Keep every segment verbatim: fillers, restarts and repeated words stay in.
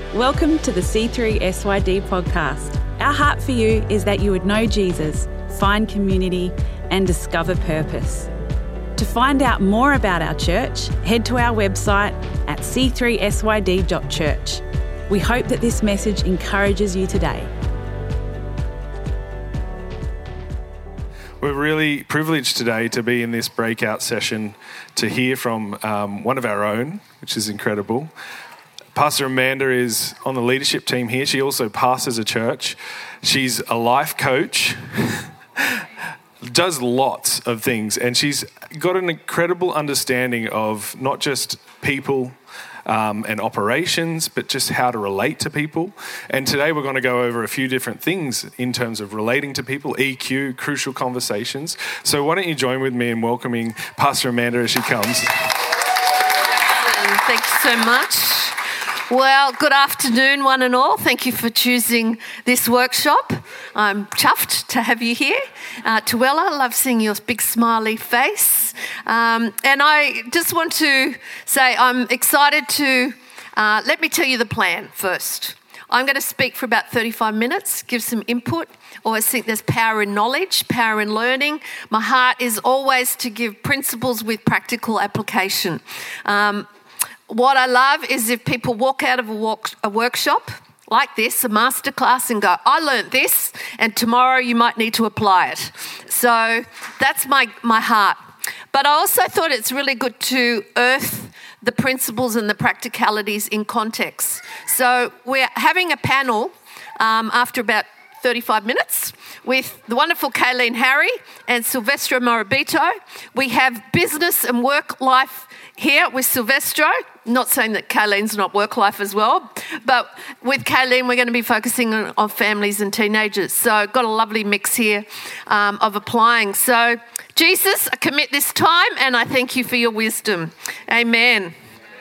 Welcome to the C three S Y D podcast. Our heart for you is that you would know Jesus, find community, and discover purpose. To find out more about our church, head to our website at c three s y d dot church. We hope that this message encourages you today. We're really privileged today to be in this breakout session to hear from um, one of our own, which is incredible. Pastor Amanda is on the leadership team here. She also pastors a church. She's a life coach, does lots of things, and she's got an incredible understanding of not just people um, and operations, but just how to relate to people. And today we're going to go over a few different things in terms of relating to people, E Q, crucial conversations. So why don't you join with me in welcoming Pastor Amanda as she comes. Thank you so much. Well, good afternoon, one and all. Thank you for choosing this workshop. I'm chuffed to have you here. Uh, Tuella, love seeing your big smiley face. Um, and I just want to say I'm excited to, uh, let me tell you the plan first. I'm going to speak for about thirty-five minutes, give some input. Always think there's power in knowledge, power in learning. My heart is always to give principles with practical application. Um, What I love is if people walk out of a, walk, a workshop like this, a masterclass, and go, I learnt this, and tomorrow you might need to apply it. So that's my, my heart. But I also thought it's really good to earth the principles and the practicalities in context. So we're having a panel um, after about thirty-five minutes with the wonderful Kayleen Harry and Silvestro Morabito. We have business and work life here with Silvestro. Not saying that Kayleen's not work life as well, but with Kayleen we're going to be focusing on, on families and teenagers. So got a lovely mix here um, of applying. So Jesus, I commit this time and I thank you for your wisdom. Amen.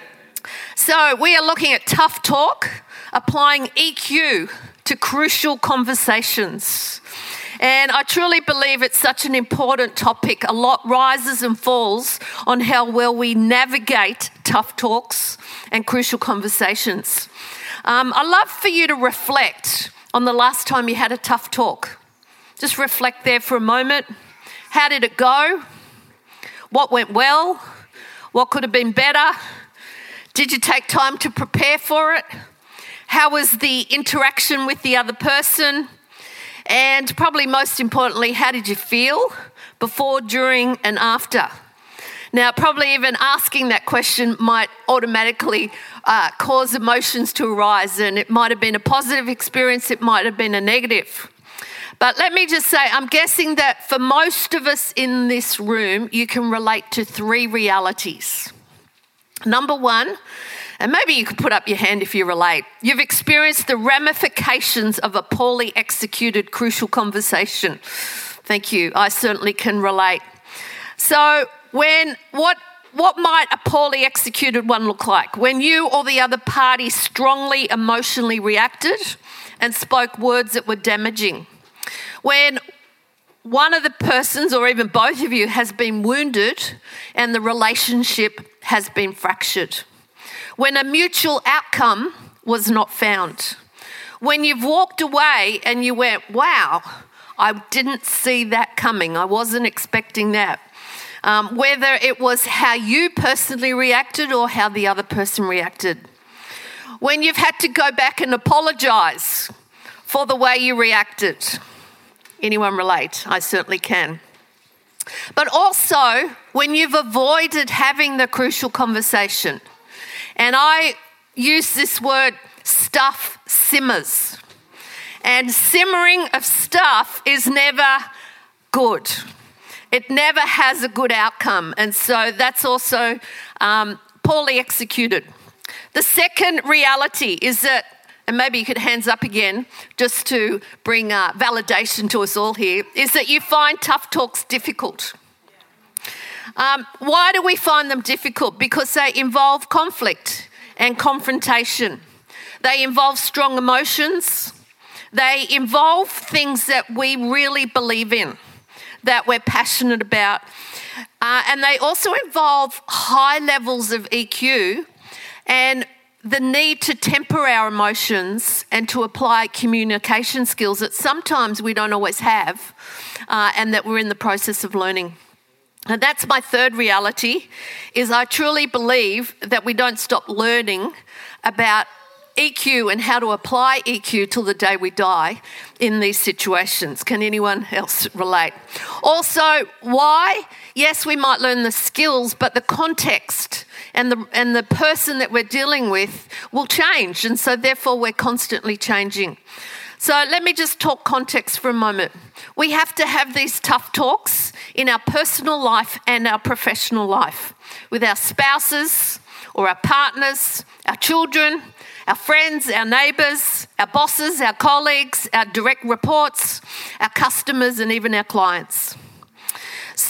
So we are looking at tough talk, applying E Q to crucial conversations. And I truly believe it's such an important topic. A lot rises and falls on how well we navigate tough talks and crucial conversations. Um, I'd love for you to reflect on the last time you had a tough talk. Just reflect there for a moment. How did it go? What went well? What could have been better? Did you take time to prepare for it? How was the interaction with the other person? And probably most importantly, how did you feel before, during, and after? Now, probably even asking that question might automatically uh, cause emotions to arise, and it might have been a positive experience, it might have been a negative. But let me just say, I'm guessing that for most of us in this room, you can relate to three realities. Number one, and maybe you could put up your hand if you relate. You've experienced the ramifications of a poorly executed crucial conversation. Thank you. I certainly can relate. So when what what might a poorly executed one look like? When you or the other party strongly emotionally reacted and spoke words that were damaging. When one of the persons or even both of you has been wounded and the relationship has been fractured. When a mutual outcome was not found. When you've walked away and you went, wow, I didn't see that coming. I wasn't expecting that. Um, whether it was how you personally reacted or how the other person reacted. When you've had to go back and apologise for the way you reacted. Anyone relate? I certainly can. But also when you've avoided having the crucial conversation. And I use this word, stuff simmers. And simmering of stuff is never good. It never has a good outcome. And so that's also um, poorly executed. The second reality is that, and maybe you could hands up again, just to bring uh, validation to us all here, is that you find tough talks difficult. Um, why do we find them difficult? Because they involve conflict and confrontation. They involve strong emotions. They involve things that we really believe in, that we're passionate about. Uh, and they also involve high levels of E Q and the need to temper our emotions and to apply communication skills that sometimes we don't always have uh, and that we're in the process of learning. And that's my third reality, is I truly believe that we don't stop learning about E Q and how to apply E Q till the day we die in these situations. Can anyone else relate? Also, why? Yes, we might learn the skills, but the context and the and the person that we're dealing with will change, and so therefore we're constantly changing. So let me just talk context for a moment. We have to have these tough talks in our personal life and our professional life with our spouses or our partners, our children, our friends, our neighbours, our bosses, our colleagues, our direct reports, our customers, and even our clients. So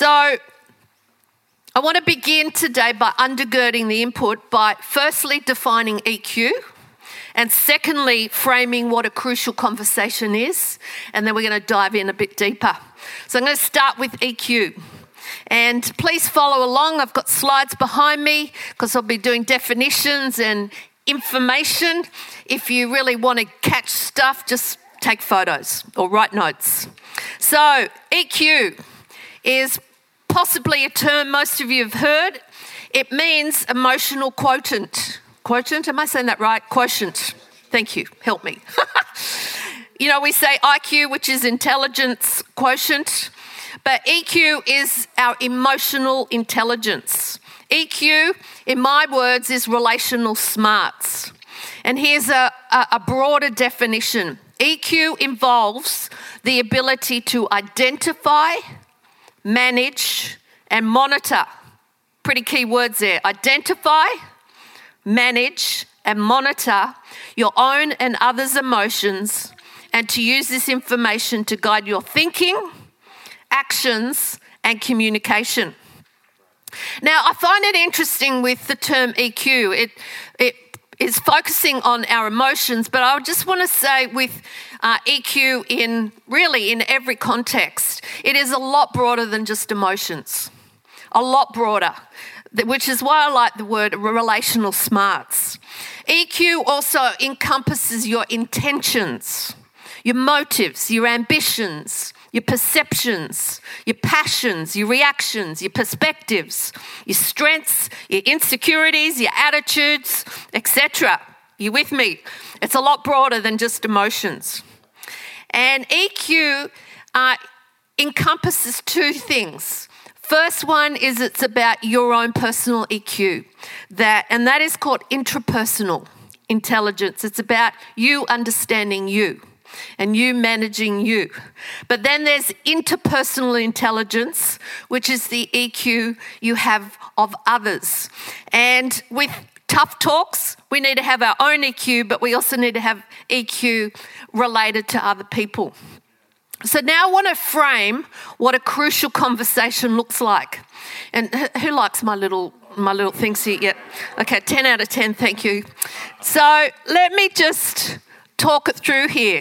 I want to begin today by undergirding the input by firstly defining E Q, and secondly framing what a crucial conversation is, and then we're going to dive in a bit deeper. So I'm going to start with E Q. And please follow along. I've got slides behind me because I'll be doing definitions and information. If you really want to catch stuff, just take photos or write notes. So E Q is possibly a term most of you have heard. It means emotional quotient. Quotient, am I saying that right? Quotient. Thank you. Help me. You know, we say I Q, which is intelligence quotient, but E Q is our emotional intelligence. E Q, in my words, is relational smarts. And here's a, a, a broader definition. E Q involves the ability to identify, manage, and monitor. Pretty key words there. Identify, manage, and monitor your own and others' emotions, and to use this information to guide your thinking, actions, and communication. Now, I find it interesting with the term E Q. It, it is focusing on our emotions, but I just want to say with uh, E Q in really in every context, it is a lot broader than just emotions. A lot broader, which is why I like the word relational smarts. E Q also encompasses your intentions, your motives, your ambitions, your perceptions, your passions, your reactions, your perspectives, your strengths, your insecurities, your attitudes, et cetera. You with me? It's a lot broader than just emotions. And E Q uh, encompasses two things. First one is it's about your own personal E Q, that, and that is called intrapersonal intelligence. It's about you understanding you and you managing you. But then there's interpersonal intelligence, which is the E Q you have of others. And with tough talks, we need to have our own E Q, but we also need to have E Q related to other people. So now I want to frame what a crucial conversation looks like. And who likes my little my little things here? Yeah. Okay, ten out of ten, thank you. So let me just talk it through here.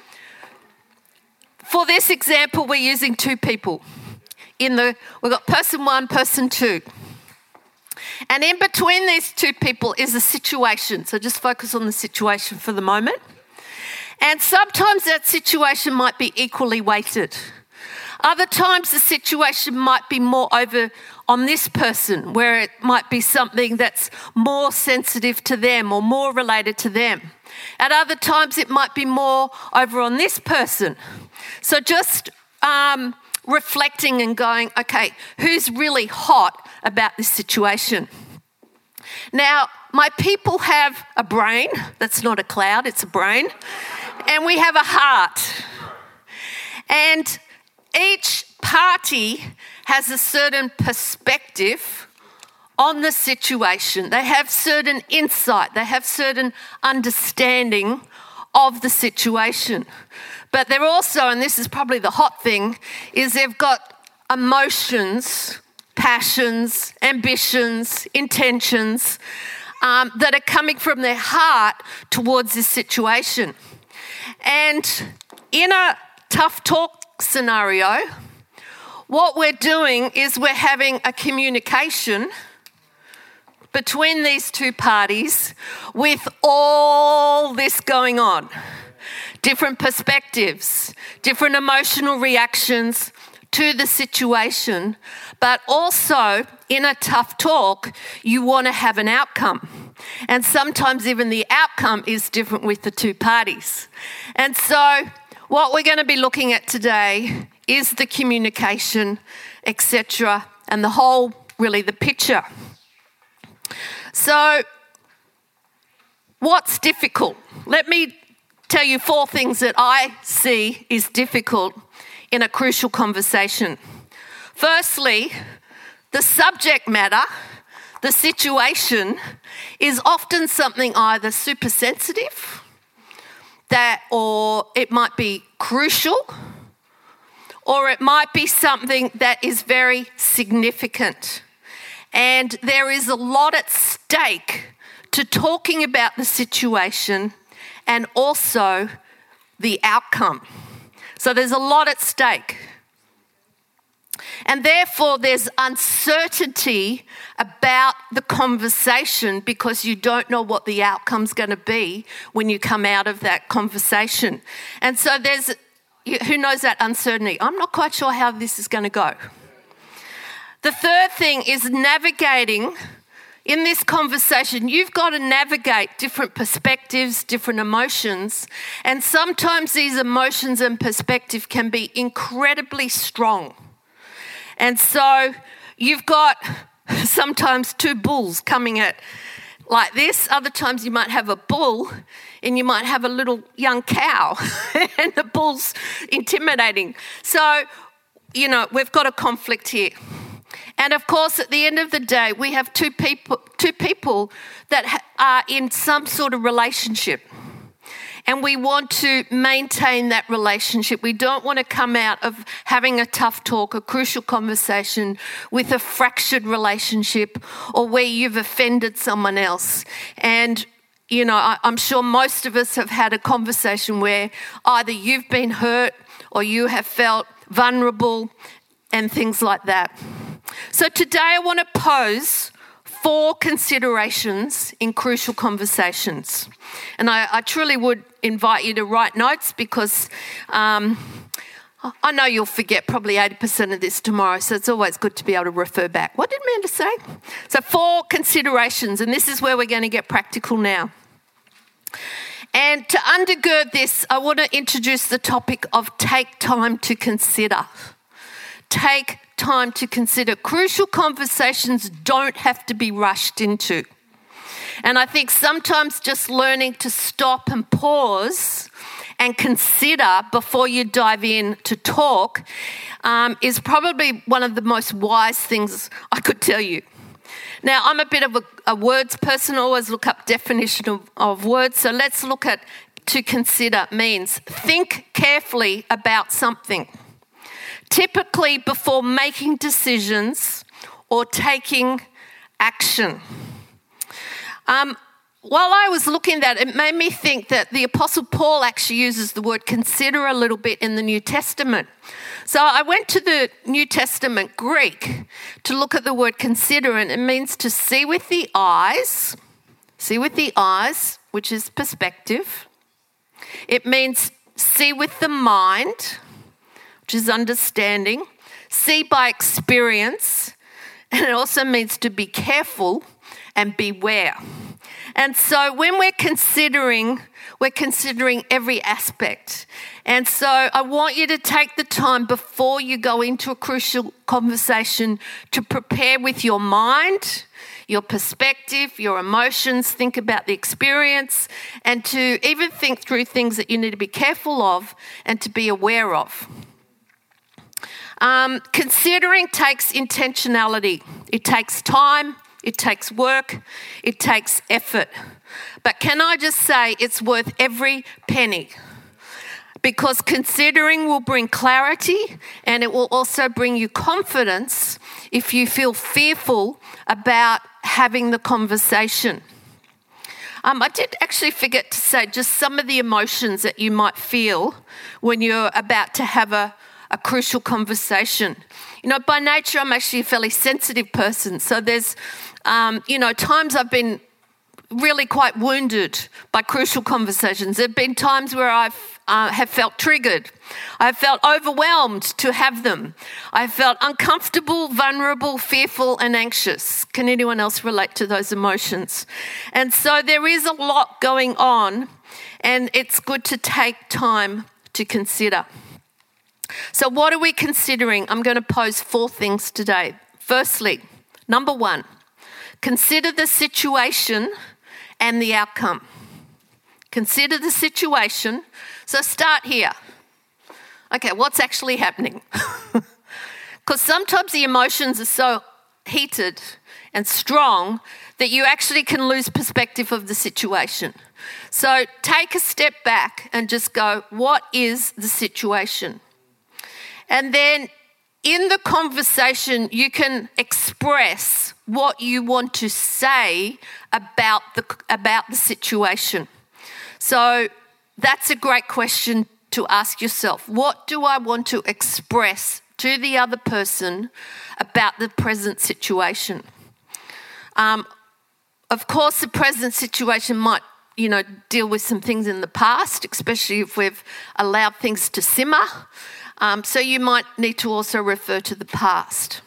For this example, we're using two people. In the we've got person one, person two. And in between these two people is a situation. So just focus on the situation for the moment. And sometimes that situation might be equally weighted. Other times the situation might be more over on this person, where it might be something that's more sensitive to them or more related to them. At other times it might be more over on this person. So just um, reflecting and going, okay, who's really hot about this situation? Now, my people have a brain. That's not a cloud, it's a brain. And we have a heart. And each party has a certain perspective on the situation. They have certain insight. They have certain understanding of the situation. But they're also, and this is probably the hot thing, is they've got emotions, passions, ambitions, intentions um, that are coming from their heart towards this situation. And in a tough talk scenario, what we're doing is we're having a communication between these two parties with all this going on. Different perspectives, different emotional reactions to the situation, but also in a tough talk, you want to have an outcome. And sometimes even the outcome is different with the two parties. And so what we're going to be looking at today is the communication, et cetera, and the whole, really the picture. So what's difficult? Let me tell you four things that I see is difficult in a crucial conversation. Firstly, the subject matter, the situation, is often something either super sensitive, that, or it might be crucial, or it might be something that is very significant. And there is a lot at stake to talking about the situation and also the outcome. So there's a lot at stake. And therefore there's uncertainty about the conversation because you don't know what the outcome's going to be when you come out of that conversation. And so there's, who knows that uncertainty? I'm not quite sure how this is going to go. The third thing is navigating. In this conversation, you've got to navigate different perspectives, different emotions, and sometimes these emotions and perspective can be incredibly strong. And so you've got sometimes two bulls coming at like this. Other times you might have a bull and you might have a little young cow and the bull's intimidating. So, you know, we've got a conflict here. And of course, at the end of the day, we have two people, two people that ha- are in some sort of relationship. And we want to maintain that relationship. We don't want to come out of having a tough talk, a crucial conversation with a fractured relationship or where you've offended someone else. And, you know, I, I'm sure most of us have had a conversation where either you've been hurt or you have felt vulnerable and things like that. So today I want to pose four considerations in crucial conversations. And I, I truly would invite you to write notes because um, I know you'll forget probably eighty percent of this tomorrow, so it's always good to be able to refer back. What did Amanda say? So four considerations, and this is where we're going to get practical now. And to undergird this, I want to introduce the topic of take time to consider. Take time to consider. Crucial conversations don't have to be rushed into. And I think sometimes just learning to stop and pause and consider before you dive in to talk um, is probably one of the most wise things I could tell you. Now, I'm a bit of a, a words person, I always look up definition of, of words. So let's look at to consider means think carefully about something. Typically before making decisions or taking action. Um, while I was looking at that, it made me think that the Apostle Paul actually uses the word consider a little bit in the New Testament. So I went to the New Testament Greek to look at the word consider, and it means to see with the eyes, see with the eyes, which is perspective. It means see with the mind, which is understanding, see by experience, and it also means to be careful and beware. And so when we're considering, we're considering every aspect. And so I want you to take the time before you go into a crucial conversation to prepare with your mind, your perspective, your emotions, think about the experience, and to even think through things that you need to be careful of and to be aware of. Um, considering takes intentionality. It takes time, it takes work, it takes effort. But can I just say it's worth every penny? Because considering will bring clarity and it will also bring you confidence if you feel fearful about having the conversation. Um, I did actually forget to say just some of the emotions that you might feel when you're about to have a a crucial conversation. You know, by nature, I'm actually a fairly sensitive person. So there's um, you know, times I've been really quite wounded by crucial conversations. There have been times where I've uh, have felt triggered. I've felt overwhelmed to have them. I've felt uncomfortable, vulnerable, fearful and anxious. Can anyone else relate to those emotions? And so there is a lot going on, and it's good to take time to consider. So what are we considering? I'm going to pose four things today. Firstly, number one, consider the situation and the outcome. Consider the situation. So start here. Okay, what's actually happening? Because sometimes the emotions are so heated and strong that you actually can lose perspective of the situation. So take a step back and just go, what is the situation? And then in the conversation, you can express what you want to say about the about the situation. So that's a great question to ask yourself. What do I want to express to the other person about the present situation? Um, of course, the present situation might, you know, deal with some things in the past, especially if we've allowed things to simmer. Um, so you might need to also refer to the past.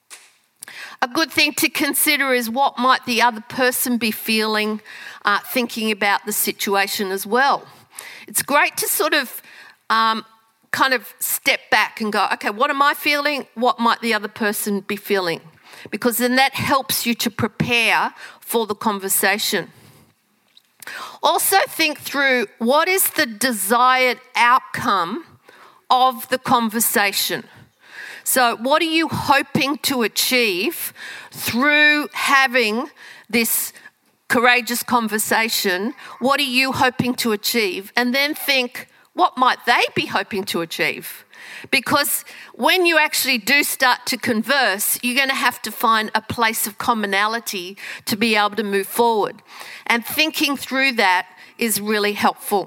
A good thing to consider is what might the other person be feeling, uh, thinking about the situation as well. It's great to sort of um, kind of step back and go, okay, what am I feeling? What might the other person be feeling? Because then that helps you to prepare for the conversation. Also think through what is the desired outcome of the conversation. So what are you hoping to achieve through having this courageous conversation? What are you hoping to achieve? And then think, what might they be hoping to achieve? Because when you actually do start to converse, you're going to have to find a place of commonality to be able to move forward. And thinking through that is really helpful.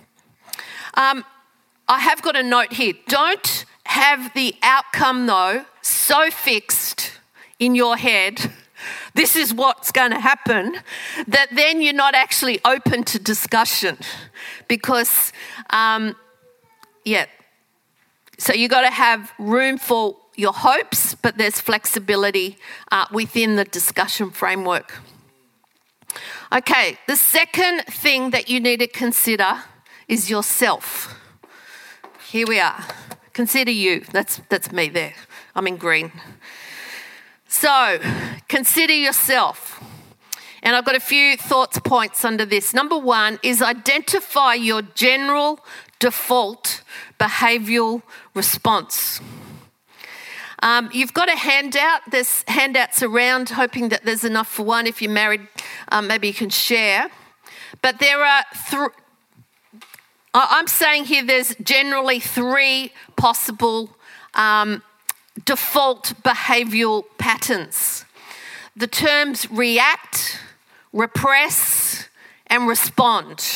Um, I have got a note here. Don't have the outcome, though, so fixed in your head, this is what's going to happen, that then you're not actually open to discussion. Because, um, yeah, so you've got to have room for your hopes, but there's flexibility uh, within the discussion framework. Okay, the second thing that you need to consider is yourself. Here we are. Consider you. That's that's me there. I'm in green. So, consider yourself. And I've got a few thoughts points under this. Number one is identify your general default behavioural response. Um, you've got a handout. There's handouts around, hoping that there's enough for one. If you're married, um, maybe you can share. But there are three. I'm saying here there's generally three possible um, default behavioural patterns. The terms react, repress, and respond.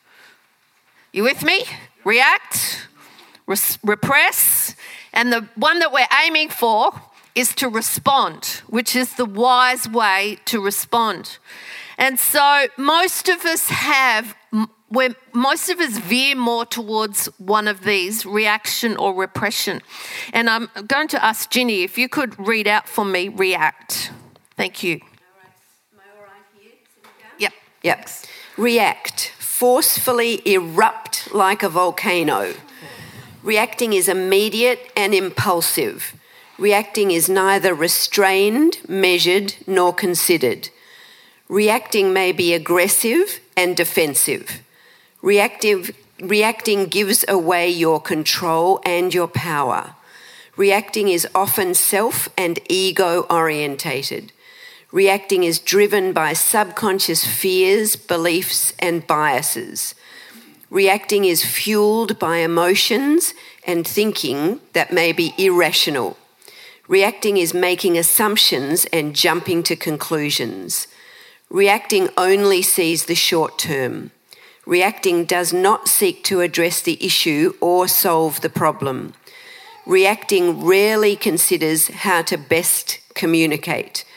You with me? React, res- repress, and the one that we're aiming for is to respond, which is the wise way to respond. And so most of us have... where most of us veer more towards one of these, reaction or repression. And I'm going to ask Ginny if you could read out for me, react. Thank you. All right. Am I all right here? Yep. Yep. React. Forcefully erupt like a volcano. Reacting is immediate and impulsive. Reacting is neither restrained, measured, nor considered. Reacting may be aggressive and defensive. Reactive, reacting gives away your control and your power. Reacting is often self and ego orientated. Reacting is driven by subconscious fears, beliefs, and biases. Reacting is fueled by emotions and thinking that may be irrational. Reacting is making assumptions and jumping to conclusions. Reacting only sees the short term. Reacting does not seek to address the issue or solve the problem. Reacting rarely considers how to best communicate.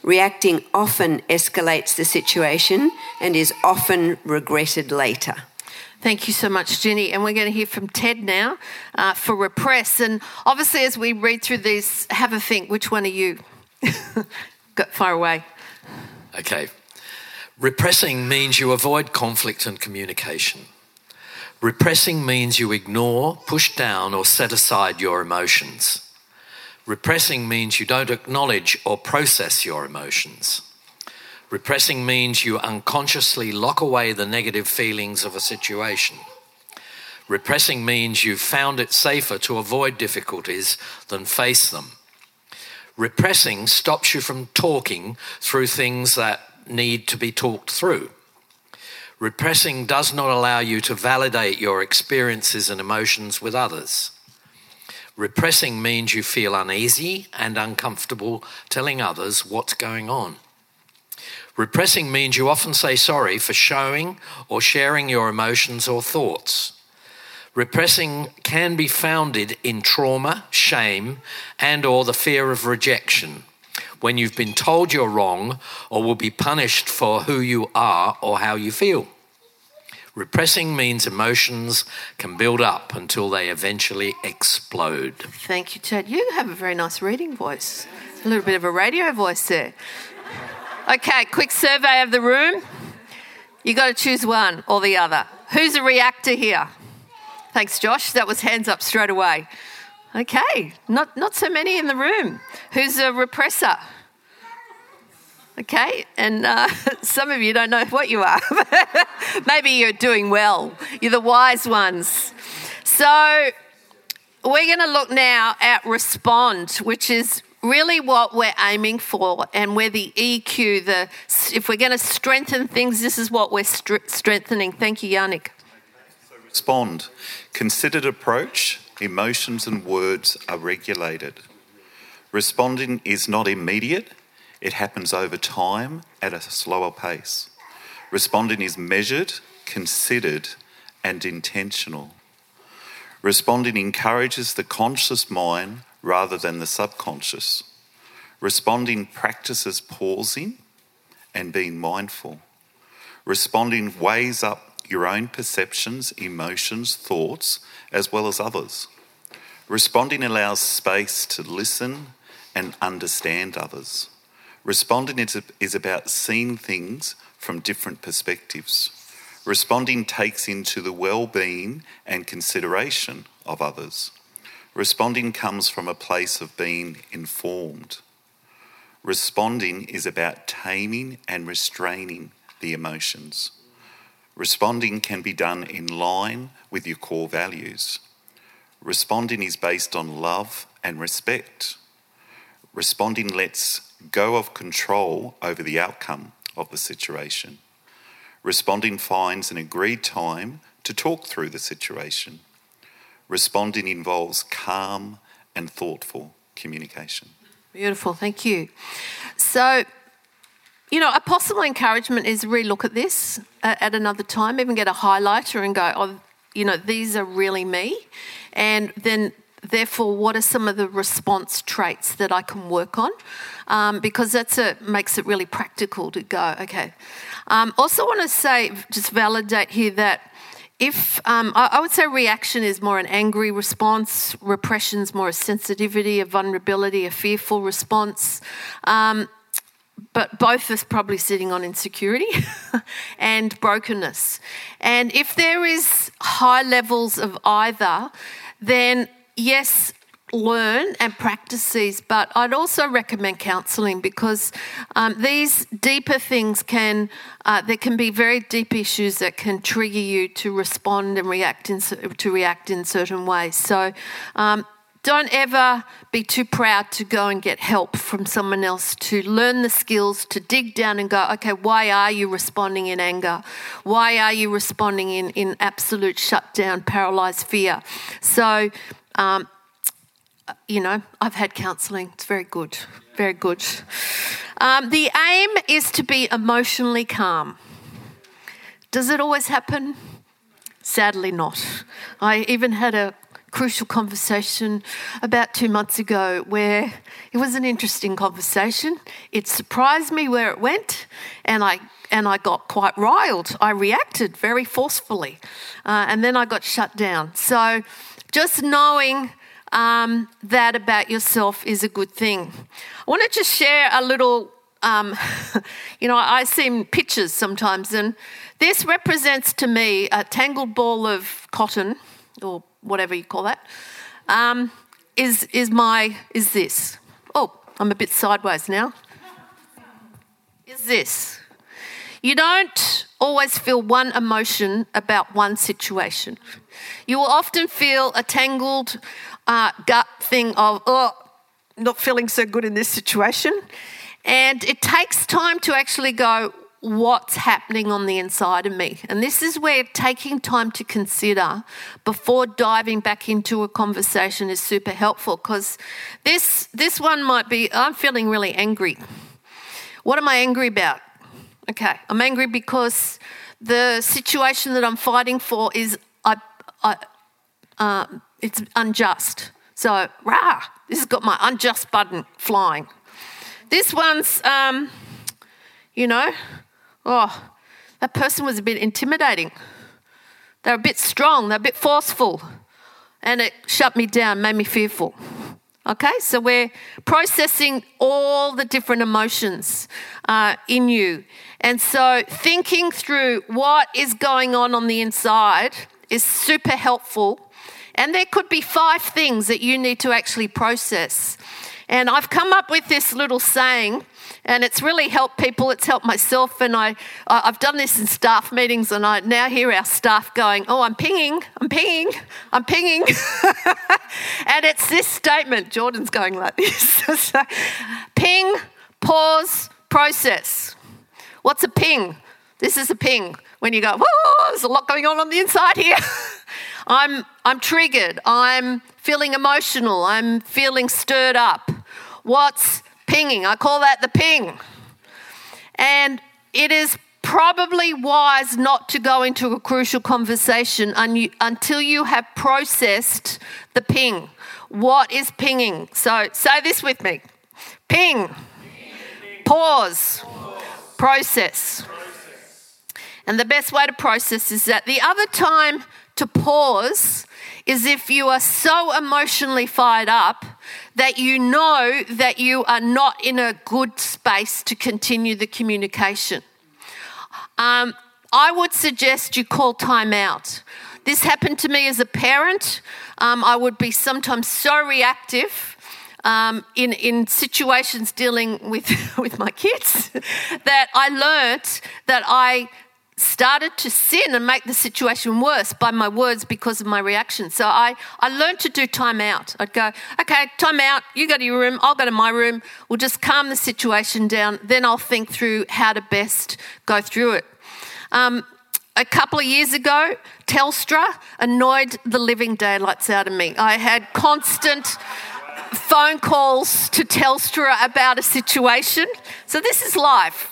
Reacting often escalates the situation and is often regretted later. Thank you so much, Jenny. And we're going to hear from Ted now uh, for repress. And obviously, as we read through these, have a think, which one are you? Go far away. Okay. Repressing means you avoid conflict and communication. Repressing means you ignore, push down, or set aside your emotions. Repressing means you don't acknowledge or process your emotions. Repressing means you unconsciously lock away the negative feelings of a situation. Repressing means you've found it safer to avoid difficulties than face them. Repressing stops you from talking through things that need to be talked through. Repressing does not allow you to validate your experiences and emotions with others. Repressing means you feel uneasy and uncomfortable telling others what's going on. Repressing means you often say sorry for showing or sharing your emotions or thoughts. Repressing can be founded in trauma, shame, and or the fear of rejection, when you've been told you're wrong or will be punished for who you are or how you feel. Repressing means emotions can build up until they eventually explode. Thank you, Ted. You have a very nice reading voice. A little bit of a radio voice there. Okay, quick survey of the room. You got to choose one or the other. Who's a reactor here? Thanks, Josh. That was hands up straight away. Okay, not not so many in the room. Who's a repressor? Okay, and uh, some of you don't know what you are. Maybe you're doing well. You're the wise ones. So we're going to look now at respond, which is really what we're aiming for, and where the E Q, the if we're going to strengthen things, this is what we're st- strengthening. Thank you, Yannick. So respond. Considered approach, emotions and words are regulated. Responding is not immediate. It happens over time at a slower pace. Responding is measured, considered, and intentional. Responding encourages the conscious mind rather than the subconscious. Responding practices pausing and being mindful. Responding weighs up your own perceptions, emotions, thoughts, as well as others. Responding allows space to listen and understand others. Responding is about seeing things from different perspectives. Responding takes into the well-being and consideration of others. Responding comes from a place of being informed. Responding is about taming and restraining the emotions. Responding can be done in line with your core values. Responding is based on love and respect. Responding lets go of control over the outcome of the situation. Responding finds an agreed time to talk through the situation. Responding involves calm and thoughtful communication. Beautiful, thank you. So, you know, a possible encouragement is re-look at this at, at another time, even get a highlighter and go, oh, you know, these are really me. And then, therefore, what are some of the response traits that I can work on? Um, because that's a makes it really practical to go, okay. Um, also want to say, just validate here that if, um, I, I would say reaction is more an angry response, repression is more a sensitivity, a vulnerability, a fearful response. Um, but both are probably sitting on insecurity and brokenness. And if there is high levels of either, then yes, learn and practice these, but I'd also recommend counselling because um, these deeper things can, uh, there can be very deep issues that can trigger you to respond and react in, to react in certain ways. So um, don't ever be too proud to go and get help from someone else, to learn the skills, to dig down and go, okay, why are you responding in anger? Why are you responding in, in absolute shutdown, paralysed fear? So, um, you know, I've had counselling. It's very good, very good. Um, the aim is to be emotionally calm. Does it always happen? Sadly not. I even had a crucial conversation about two months ago where it was an interesting conversation. It surprised me where it went, and I and I got quite riled. I reacted very forcefully, uh, and then I got shut down. So just knowing um, that about yourself is a good thing. I want to just share a little, um, you know, I see pictures sometimes, and this represents to me a tangled ball of cotton, or whatever you call that, um, is is my, is this. Oh, I'm a bit sideways now. Is this. You don't always feel one emotion about one situation. You will often feel a tangled uh, gut thing of, oh, not feeling so good in this situation. And it takes time to actually go, what's happening on the inside of me? And this is where taking time to consider before diving back into a conversation is super helpful, because this this one might be, I'm feeling really angry. What am I angry about? Okay, I'm angry because the situation that I'm fighting for is I, I uh, it's unjust. So, rah, this has got my unjust button flying. This one's, um, you know, oh, that person was a bit intimidating. They're a bit strong, they're a bit forceful, and it shut me down, made me fearful. Okay, so we're processing all the different emotions uh, in you. And so thinking through what is going on on the inside is super helpful. And there could be five things that you need to actually process. And I've come up with this little saying, and it's really helped people. It's helped myself, and I, I've done this in staff meetings, and I now hear our staff going, oh, I'm pinging, I'm pinging, I'm pinging. And it's this statement. Jordan's going like this. So, ping, pause, process. What's a ping? This is a ping. When you go, whoa, there's a lot going on on the inside here. I'm, I'm triggered. I'm feeling emotional. I'm feeling stirred up. What's pinging? I call that the ping. And it is probably wise not to go into a crucial conversation un- until you have processed the ping. What is pinging? So say this with me. Ping. Ping. Pause. Pause. Process. Process. And the best way to process is that the other time to pause is if you are so emotionally fired up that you know that you are not in a good space to continue the communication. Um, I would suggest you call time out. This happened to me as a parent. Um, I would be sometimes so reactive um, in, in situations dealing with, with my kids that I learnt that I started to sin and make the situation worse by my words because of my reaction. So I, I learned to do time out. I'd go, okay, time out, you go to your room, I'll go to my room, we'll just calm the situation down, then I'll think through how to best go through it. Um, a couple of years ago, Telstra annoyed the living daylights out of me. I had constant phone calls to Telstra about a situation. So this is life.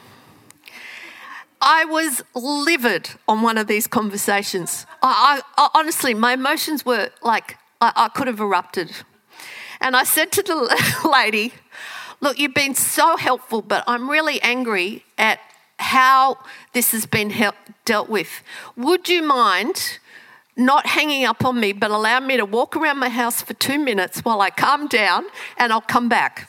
I was livid on one of these conversations. I, I, I honestly, my emotions were like, I, I could have erupted. And I said to the lady, look, you've been so helpful, but I'm really angry at how this has been help, dealt with. Would you mind not hanging up on me, but allow me to walk around my house for two minutes while I calm down, and I'll come back?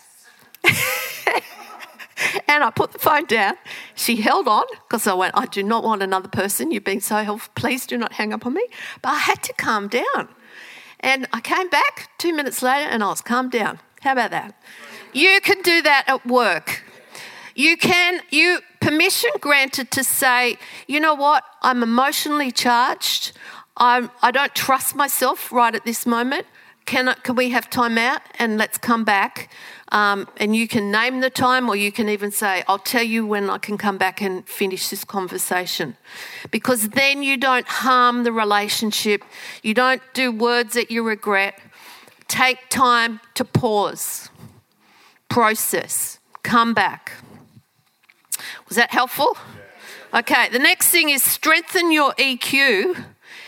And I put the phone down. She held on because I went, I do not want another person. You've been so helpful. Please do not hang up on me. But I had to calm down. And I came back two minutes later and I was calmed down. How about that? You can do that at work. You can, you permission granted to say, you know what, I'm emotionally charged. I'm, I don't trust myself right at this moment. Can, I, can we have time out and let's come back? Um, and you can name the time, or you can even say, I'll tell you when I can come back and finish this conversation. Because then you don't harm the relationship. You don't do words that you regret. Take time to pause, process, come back. Was that helpful? Okay, the next thing is strengthen your E Q.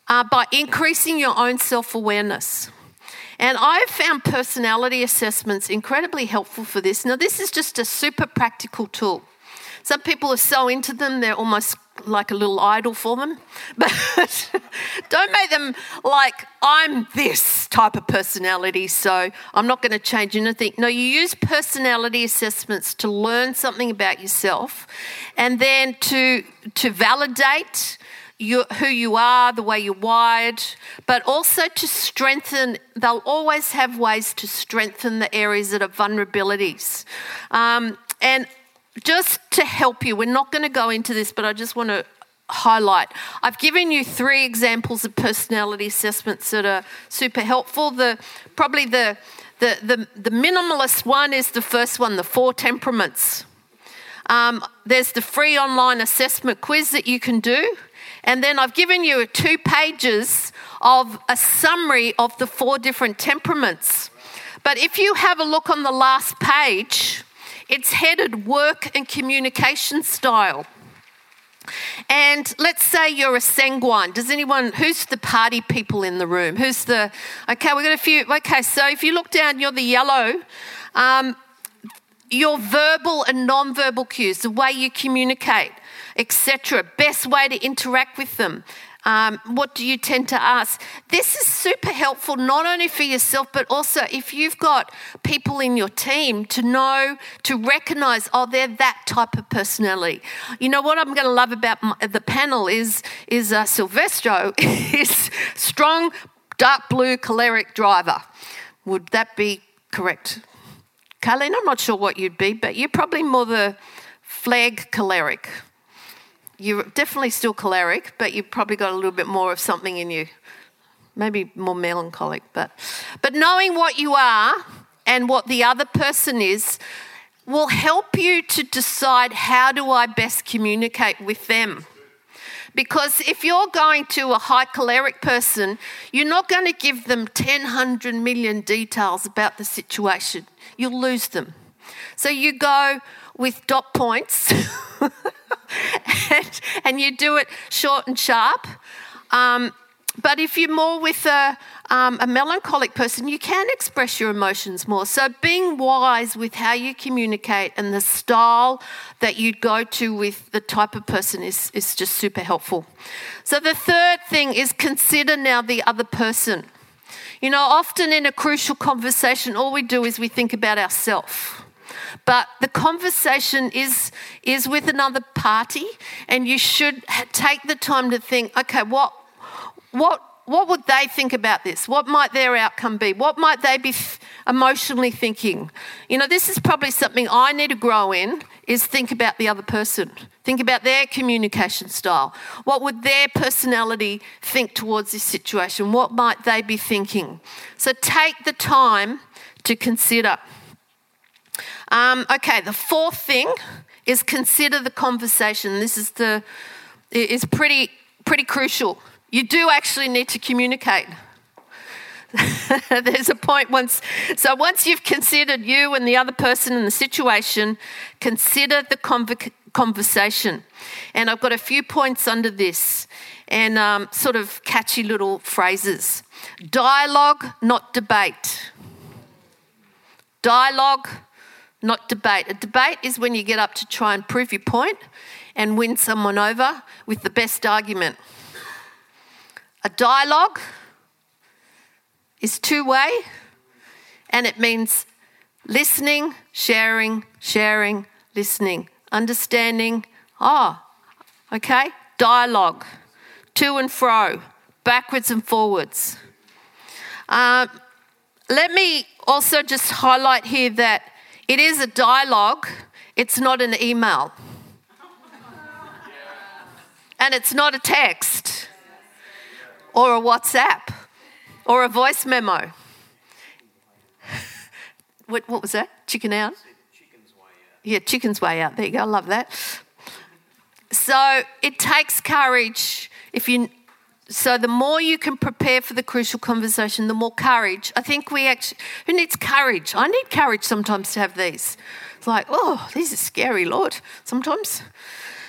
uh, by increasing your own self-awareness. And I've found personality assessments incredibly helpful for this. Now, this is just a super practical tool. Some people are so into them, they're almost like a little idol for them. But don't make them like, I'm this type of personality, so I'm not going to change anything. No, you use personality assessments to learn something about yourself and then to, to validate You, who you are, the way you're wired, but also to strengthen. They'll always have ways to strengthen the areas that are vulnerabilities. Um, and just to help you, we're not going to go into this, but I just want to highlight. I've given you three examples of personality assessments that are super helpful. The probably the the the, the minimalist one is the first one, the four temperaments. Um, there's the free online assessment quiz that you can do. And then I've given you two pages of a summary of the four different temperaments. But if you have a look on the last page, it's headed work and communication style. And let's say you're a sanguine. Does anyone, who's the party people in the room? Who's the, okay, we've got a few. Okay, so if you look down, you're the yellow. Um, your verbal and non-verbal cues, the way you communicate, et cetera. Best way to interact with them. Um, what do you tend to ask? This is super helpful, not only for yourself, but also if you've got people in your team to know, to recognise, oh, they're that type of personality. You know what I'm going to love about my, the panel is, is uh, Silvestro is strong, dark blue, choleric driver. Would that be correct? Carlene, I'm not sure what you'd be, but you're probably more the flag choleric. You're definitely still choleric, but you've probably got a little bit more of something in you. Maybe more melancholic. But, but knowing what you are and what the other person is will help you to decide, how do I best communicate with them? Because if you're going to a high choleric person, you're not going to give them ten, one hundred million details about the situation. You'll lose them. So you go with dot points and, and you do it short and sharp. Um, but if you're more with a, um, a melancholic person, you can express your emotions more. So being wise with how you communicate and the style that you go to with the type of person is, is just super helpful. So the third thing is consider now the other person. You know, often in a crucial conversation, all we do is we think about ourselves. But the conversation is is with another party, and you should take the time to think, okay, what what what would they think about this? What might their outcome be? What might they be th- emotionally thinking? You know, this is probably something I need to grow in, is think about the other person. Think about their communication style. What would their personality think towards this situation? What might they be thinking? So take the time to consider. Um, okay, the fourth thing is consider the conversation. This is the is pretty pretty crucial. You do actually need to communicate. There's a point once. So once you've considered you and the other person and the situation, consider the conv- conversation. And I've got a few points under this, and um, sort of catchy little phrases. Dialogue, not debate. Dialogue, not debate. A debate is when you get up to try and prove your point and win someone over with the best argument. A dialogue is two-way, and it means listening, sharing, sharing, listening, understanding. Oh, okay, dialogue, to and fro, backwards and forwards. Uh, let me also just highlight here that it is a dialogue, it's not an email. And it's not a text or a WhatsApp or a voice memo. What, what was that? Chicken out? Chicken's way out. Yeah, chicken's way out. There you go. I love that. So it takes courage. If you, so the more you can prepare for the crucial conversation, the more courage. I think we actually, who needs courage? I need courage sometimes to have these. It's like, oh, these are scary, Lord, sometimes.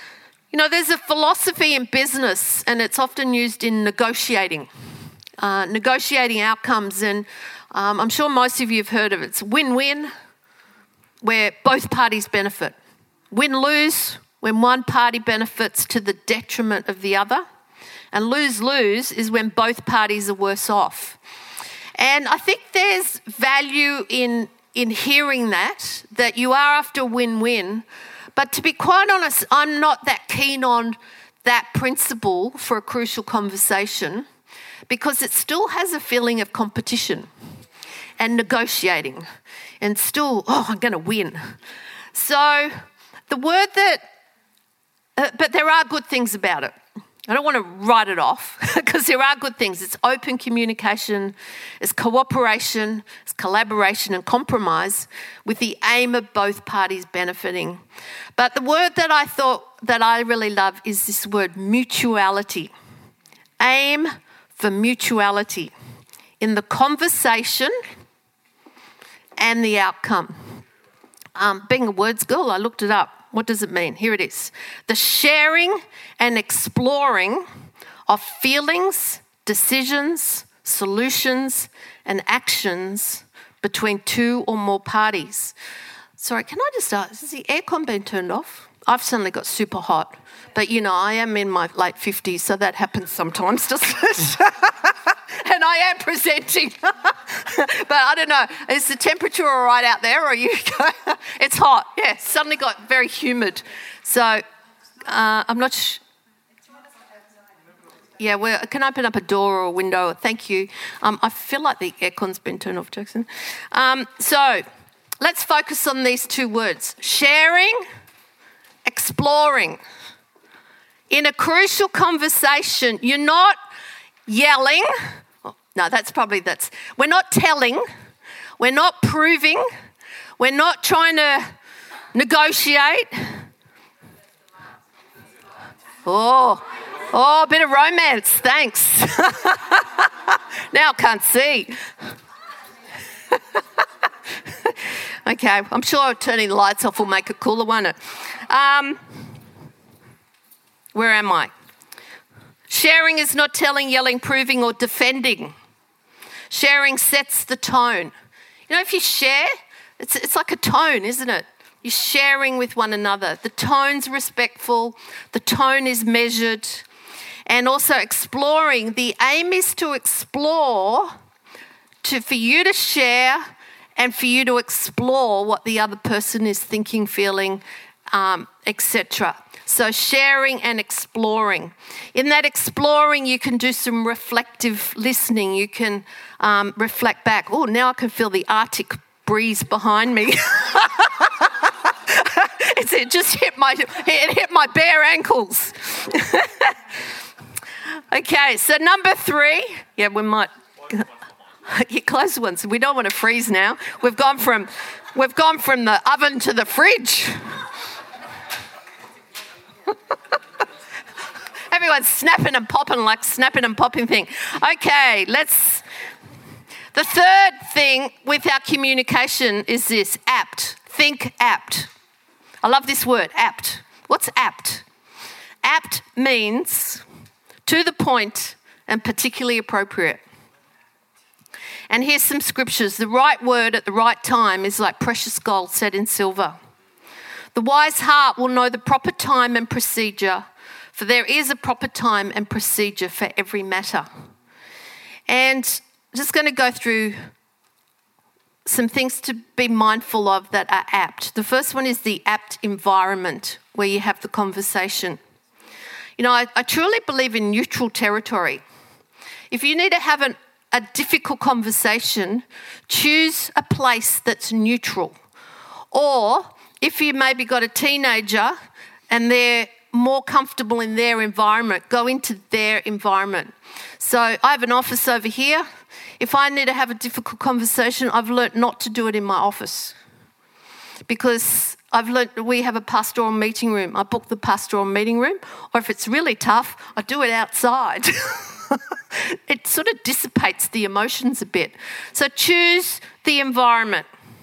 You know, there's a philosophy in business, and it's often used in negotiating, uh, negotiating outcomes. And um, I'm sure most of you have heard of it. It's win-win, where both parties benefit. Win-lose, when one party benefits to the detriment of the other. And lose-lose is when both parties are worse off. And I think there's value in, in hearing that, that you are after win-win. But to be quite honest, I'm not that keen on that principle for a crucial conversation, because it still has a feeling of competition and negotiating and still, oh, I'm going to win. So the word that, uh, but there are good things about it. I don't want to write it off because there are good things. It's open communication, it's cooperation, it's collaboration and compromise with the aim of both parties benefiting. But the word that I thought that I really love is this word mutuality. Aim for mutuality in the conversation and the outcome. Um, being a words girl, I looked it up. What does it mean? Here it is. The sharing and exploring of feelings, decisions, solutions, and actions between two or more parties. Sorry, can I just ask, has the aircon been turned off? I've suddenly got super hot. But, you know, I am in my late fifties, so that happens sometimes, doesn't it? And I am presenting. But I don't know, is the temperature all right out there? Or are you? It's hot, yeah, suddenly got very humid. So uh, I'm not sure. Yeah, well, I can open up a door or a window. Thank you. Um, I feel like the aircon's been turned off, Jackson. Um, so let's focus on these two words. Sharing, exploring. In a crucial conversation, you're not yelling. No, that's probably, that's, we're not telling. We're not proving. We're not trying to negotiate. Oh, oh, a bit of romance, thanks. Now I can't see. Okay, I'm sure turning the lights off will make it cooler, won't it? Um, where am I? Sharing is not telling, yelling, proving, or defending. Sharing sets the tone. You know, if you share, it's, it's like a tone, isn't it? You're sharing with one another. The tone's respectful. The tone is measured. And also exploring. The aim is to explore, to for you to share and for you to explore what the other person is thinking, feeling, um, et cetera. So sharing and exploring. In that exploring, you can do some reflective listening. You can um, reflect back. Oh, now I can feel the Arctic breeze behind me. it's, it just hit my it hit my bare ankles. Okay, so number three. Yeah, we might get close ones. We don't want to freeze now. We've gone from we've gone from the oven to the fridge. Everyone's snapping and popping like snapping and popping thing. Okay, let's... The third thing with our communication is this, apt. Think apt. I love this word, apt. What's apt? Apt means to the point and particularly appropriate. And here's some scriptures. The right word at the right time is like precious gold set in silver. The wise heart will know the proper time and procedure, for there is a proper time and procedure for every matter. And I'm just going to go through some things to be mindful of that are apt. The first one is the apt environment where you have the conversation. You know, I, I truly believe in neutral territory. If you need to have an, a difficult conversation, choose a place that's neutral. Or if you maybe got a teenager and they're more comfortable in their environment, go into their environment. So I have an office over here. If I need to have a difficult conversation, I've learnt not to do it in my office because I've learnt we have a pastoral meeting room. I book the pastoral meeting room, or if it's really tough, I do it outside. It sort of dissipates the emotions a bit. So choose the environment.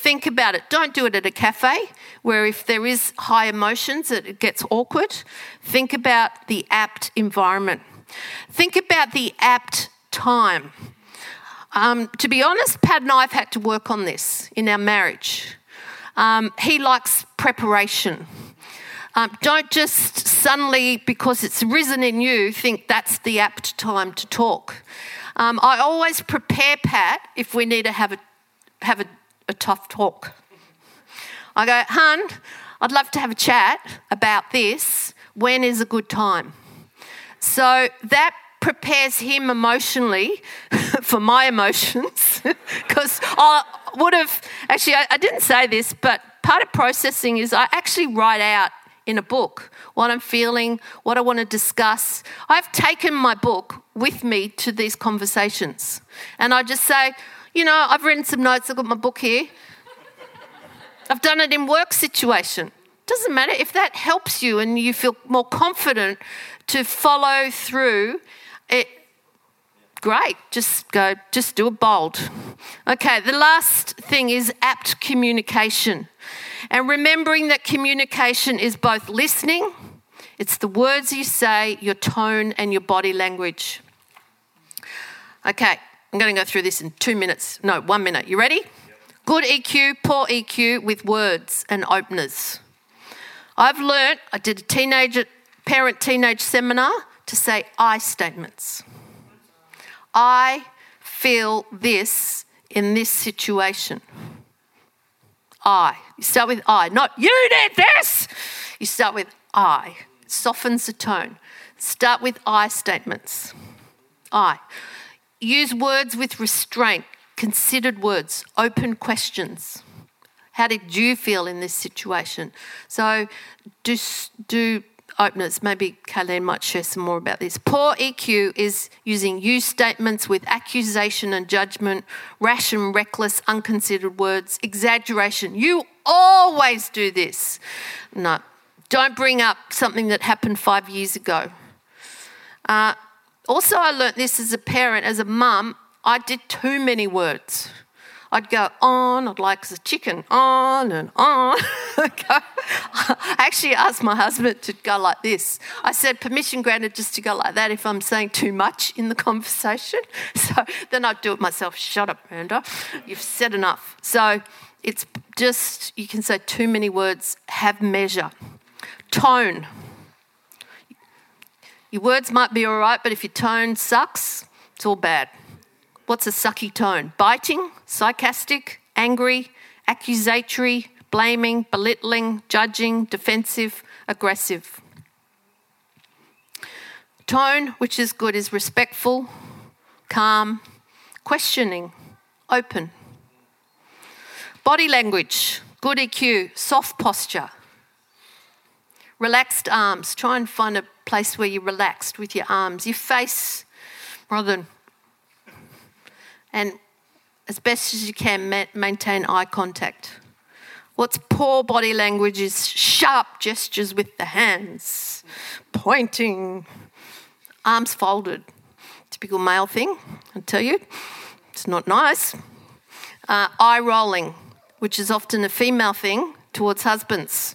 think about it. Don't do it at a cafe where if there is high emotions, it gets awkward. Think about the apt environment. Think about the apt time. Um, to be honest, Pat and I have had to work on this in our marriage. Um, he likes preparation. Um, don't just suddenly, because it's risen in you, think that's the apt time to talk. Um, I always prepare Pat if we need to have a have a, a tough talk. I go, hun, I'd love to have a chat about this. When is a good time? So that prepares him emotionally for my emotions, because I would have, actually I, I didn't say this, but part of processing is I actually write out in a book what I'm feeling, what I want to discuss. I've taken my book with me to these conversations, and I just say, you know, I've written some notes, I've got my book here. I've done it in work situation. Doesn't matter if that helps you and you feel more confident to follow through it. Great, just go, just do it bold. Okay, the last thing is apt communication. And remembering that communication is both listening, it's the words you say, your tone and your body language. Okay, I'm going to go through this in two minutes. No, one minute. You ready? Yep. Good E Q, poor E Q with words and openers. I've learnt, I did a teenager, parent-teenage seminar to say I statements. I feel this in this situation. I. You start with I, not you did this. You start with I. It softens the tone. Start with I statements. I. Use words with restraint, considered words, open questions. How did you feel in this situation? So do, do openers. Maybe Kayleen might share some more about this. Poor E Q is using you statements with accusation and judgment, rash and reckless, unconsidered words, exaggeration. You always do this. No, don't bring up something that happened five years ago. Uh, also, I learnt this as a parent, as a mum, I did too many words. I'd go on, I'd like as a chicken, on and on. I actually asked my husband to go like this. I said, permission granted just to go like that if I'm saying too much in the conversation. So then I'd do it myself. Shut up, Miranda. You've said enough. So it's just, you can say too many words, have measure. Tone. Your words might be all right, but if your tone sucks, it's all bad. What's a sucky tone? Biting, sarcastic, angry, accusatory, blaming, belittling, judging, defensive, aggressive. Tone, which is good, is respectful, calm, questioning, open. Body language, good E Q, soft posture. Relaxed arms. Try and find a place where you're relaxed with your arms. Your face, rather than... And as best as you can, ma- maintain eye contact. What's poor body language is sharp gestures with the hands, pointing, arms folded. Typical male thing, I tell you. It's not nice. Uh, eye rolling, which is often a female thing towards husbands.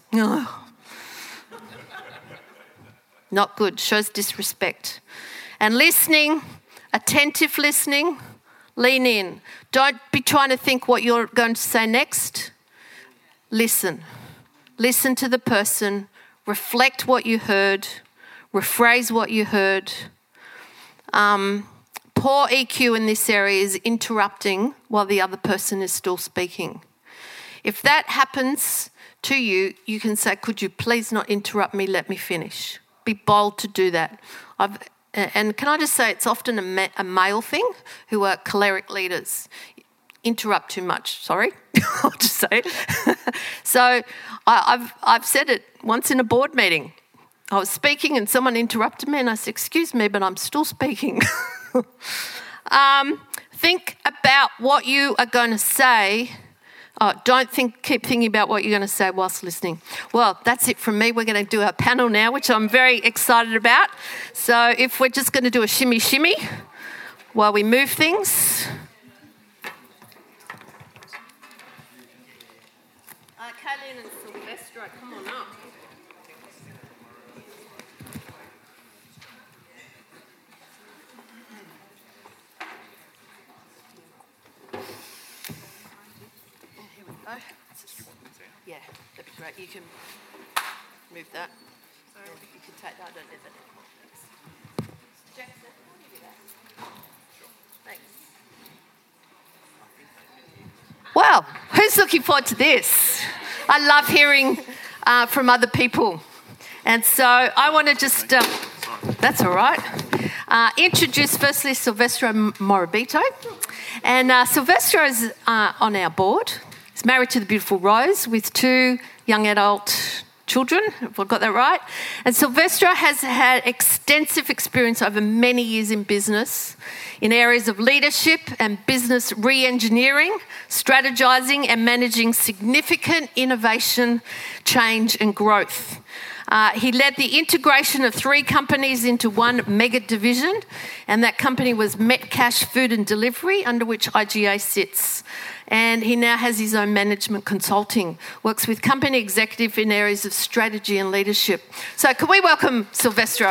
Not good, shows disrespect. And listening, attentive listening, lean in. Don't be trying to think what you're going to say next. Listen. Listen to the person. Reflect what you heard. Rephrase what you heard. Um, poor E Q in this area is interrupting while the other person is still speaking. If that happens to you, you can say, could you please not interrupt me, let me finish. Be bold to do that. I've And can I just say, it's often a, ma- a male thing who are choleric leaders. Interrupt too much, sorry. I'll just say it. So I, I've, I've said it once in a board meeting. I was speaking and someone interrupted me and I said, excuse me, but I'm still speaking. um, think about what you are going to say. Oh, don't think, keep thinking about what you're going to say whilst listening. Well, that's it from me. We're going to do our panel now, which I'm very excited about. So if we're just going to do a shimmy shimmy while we move things. Right, you can move that. You can take that. I don't need that anymore. Thanks. Jackson, will you do that? Thanks. Well, who's looking forward to this? I love hearing uh, from other people. And so I want to just, uh, that's all right, uh, introduce firstly Silvestro Morabito. And uh, Silvestro is uh, on our board. He's married to the beautiful Rose with two young adult children, if I've got that right. And Silvestro has had extensive experience over many years in business in areas of leadership and business re-engineering, strategizing and managing significant innovation, change and growth. Uh, he led the integration of three companies into one mega division, and that company was Metcash Food and Delivery, under which I G A sits. And he now has his own management consulting, works with company executive in areas of strategy and leadership. So can we welcome Silvestro?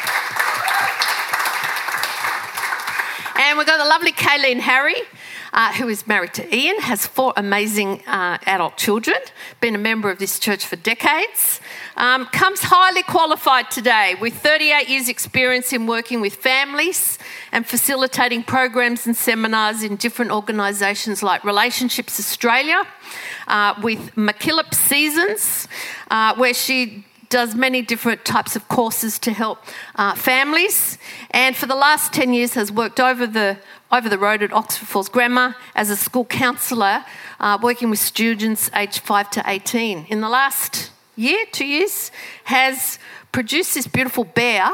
And we've got the lovely Kayleen Harry, uh, who is married to Ian, has four amazing uh, adult children, been a member of this church for decades, um, comes highly qualified today with thirty-eight years experience in working with families and facilitating programs and seminars in different organisations like Relationships Australia, uh, with MacKillop Seasons, uh, where she does many different types of courses to help uh, families, and for the last ten years has worked over the over the road at Oxford Falls Grammar as a school counsellor, uh, working with students aged five to eighteen. In the last year, two years, has produced this beautiful bear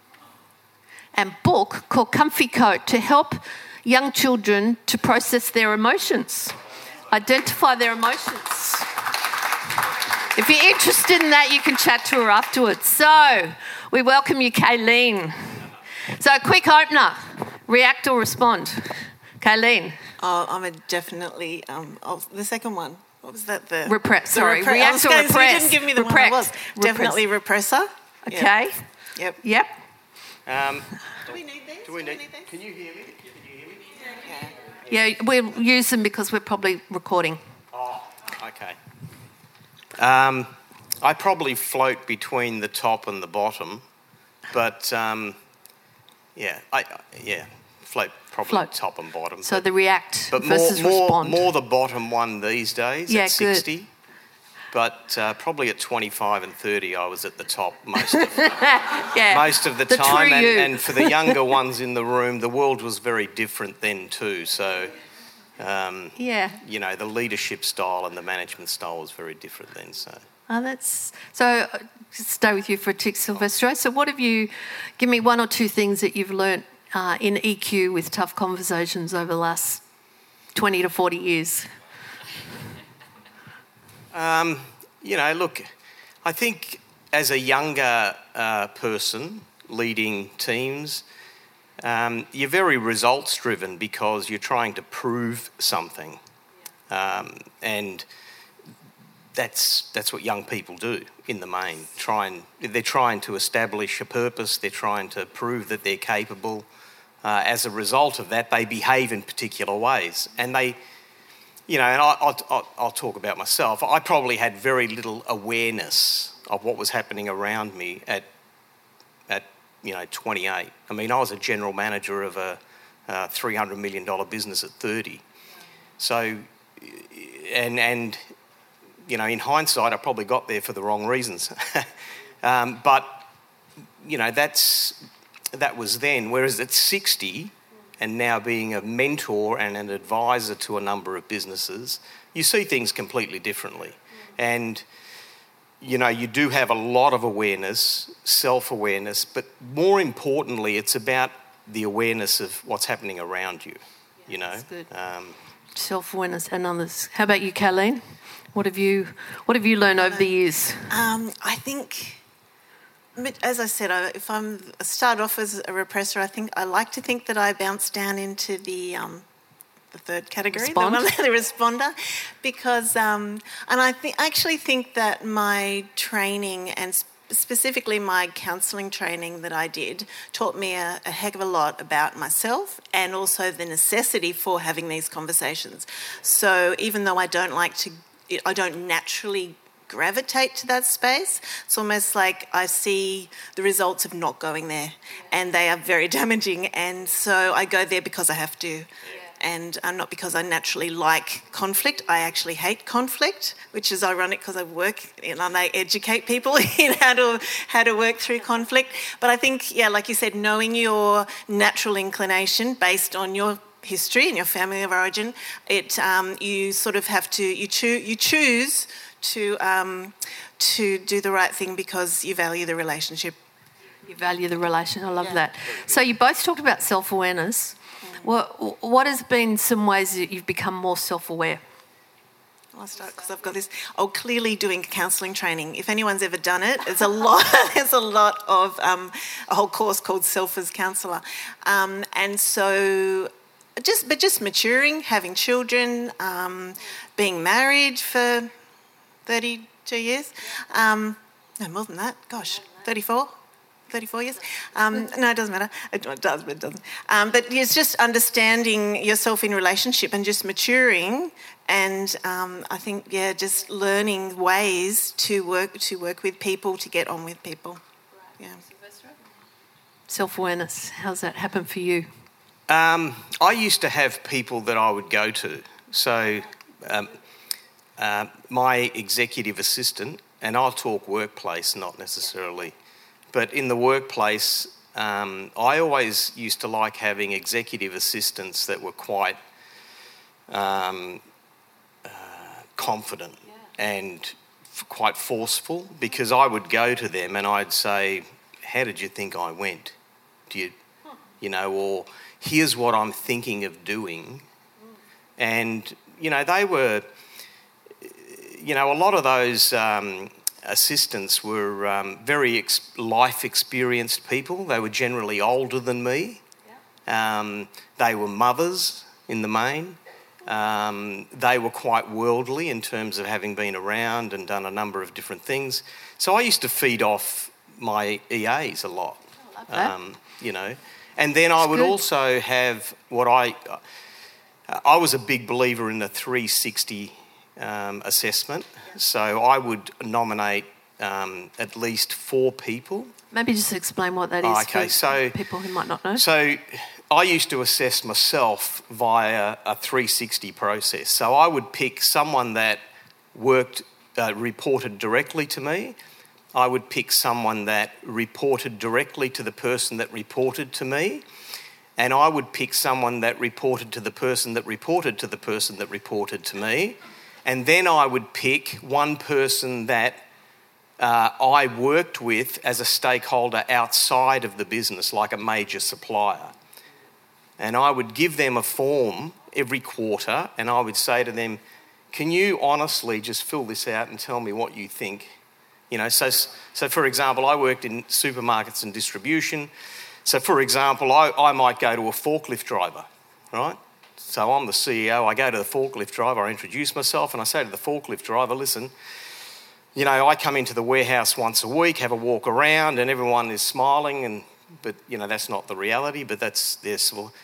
and book called Comfy Coat to help young children to process their emotions, identify their emotions. If you're interested in that, you can chat to her afterwards. So, we welcome you, Kayleen. So, a quick opener, react or respond. Kayleen. Oh, I'm a definitely, um, oh, the second one. What was that? The Repress, the sorry, repre- react or going, repress. So you didn't give me the Repress. one I was. Definitely repressor. Okay. Yep. Yep. Um, Do we need these? do we need, these? can you hear me? Can you hear me? Yeah. Yeah, we'll use them because we're probably recording. Oh, okay. Um, I probably float between the top and the bottom, but um, yeah, I yeah, float probably Float. top and bottom. So but, the react but versus more, more, respond. more the bottom one these days Yeah, at good. sixty. But uh, probably at twenty-five and thirty, I was at the top most of yeah. most of the, The time. true And, you. and for the younger ones in the room, the world was very different then too. So. Um, Yeah. You know, the leadership style and the management style was very different then. So, Oh, that's so. Uh, stay with you for a tick, Silvestro. So, what have you? Give me one or two things that you've learnt uh, in E Q with tough conversations over the last twenty to forty years. um, you know, look, I think as a younger uh, person leading teams, um, you're very results driven because you're trying to prove something, um, and that's that's what young people do in the main. Try and they're trying to establish a purpose. They're trying to prove that they're capable. Uh, as a result of that, they behave in particular ways, and they, you know, and I, I'll, I'll, I'll talk about myself. I probably had very little awareness of what was happening around me at at you know twenty-eight. I mean, I was a general manager of a uh, three hundred million dollars business at thirty. So, and and. You know, in hindsight, I probably got there for the wrong reasons. um, but, you know, that's that was then. Whereas at sixty, and now being a mentor and an advisor to a number of businesses, you see things completely differently. And, you know, you do have a lot of awareness, self-awareness, but more importantly, it's about the awareness of what's happening around you, you know. That's good. Um, Self-awareness and others. How about you, Kayleen? What have you What have you learned over the years? Um, I think, as I said, I, if I'm I start off as a repressor, I think I like to think that I bounce down into the um, the third category, Respond. the one, the responder, because um, and I think I actually think that my training and sp- specifically my counselling training that I did taught me a, a heck of a lot about myself and also the necessity for having these conversations. So even though I don't like to I don't naturally gravitate to that space. It's almost like I see the results of not going there, and they are very damaging. And so I go there because I have to. And um, not because I naturally like conflict. I actually hate conflict, which is ironic because I work and I educate people in how to how to work through conflict. But I think, yeah, like you said, knowing your natural inclination based on your history and your family of origin, it um, you sort of have to you choose you choose to um, to do the right thing because you value the relationship. You value the relation. I love Yeah. that. So you both talked about self-awareness. What, what has been some ways that you've become more self-aware? I'll start because I've got this. Oh, clearly doing counselling training. If anyone's ever done it, it's a lot. There's a lot of um, a whole course called Self as Counsellor, um, and so just but just maturing, having children, um, being married for thirty-two years. Um, no, more than that. Gosh, thirty-four. thirty-four years. Um, no, it doesn't matter. It, it does, but it doesn't. Um, but it's just understanding yourself in relationship and just maturing, and um, I think yeah, just learning ways to work to work with people, to get on with people. Yeah. Self-awareness. How's that happen for you? Um, I used to have people that I would go to. So um, uh, my executive assistant, and I'll talk workplace, not necessarily. But in the workplace, um, I always used to like having executive assistants that were quite um, uh, confident yeah. and f- quite forceful, because I would go to them and I'd say, how did you think I went? Do you, huh. you know, or here's what I'm thinking of doing. Mm. And, you know, they were, you know, a lot of those... Um, assistants were um, very ex- life experienced people. They were generally older than me. Yeah. Um, they were mothers in the main. Um, they were quite worldly in terms of having been around and done a number of different things. So I used to feed off my E As a lot, I love that. Um, you know. And then I That's would good. also have what I... Uh, I was a big believer in the three sixty Um, assessment. So I would nominate um, at least four people. Maybe just explain what that is Oh, okay, for so- people who might not know. So I used to assess myself via a three sixty process. So I would pick someone that worked, uh, reported directly to me. I would pick someone that reported directly to the person that reported to me. And I would pick someone that reported to the person that reported to the person that reported to me. And then I would pick one person that uh, I worked with as a stakeholder outside of the business, like a major supplier. And I would give them a form every quarter, and I would say to them, can you honestly just fill this out and tell me what you think? You know, so, so for example, I worked in supermarkets and distribution. So for example, I, I might go to a forklift driver, right? So I'm the C E O, I go to the forklift driver, I introduce myself and I say to the forklift driver, listen, you know, I come into the warehouse once a week, have a walk around and everyone is smiling, and but, you know, that's not the reality, but that's this. Well,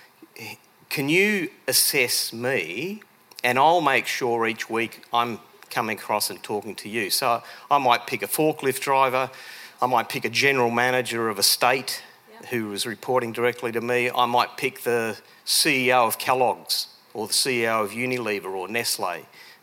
can you assess me and I'll make sure each week I'm coming across and talking to you. So I might pick a forklift driver, I might pick a general manager of a state who was reporting directly to me. I might pick the C E O of Kellogg's or the C E O of Unilever or Nestle.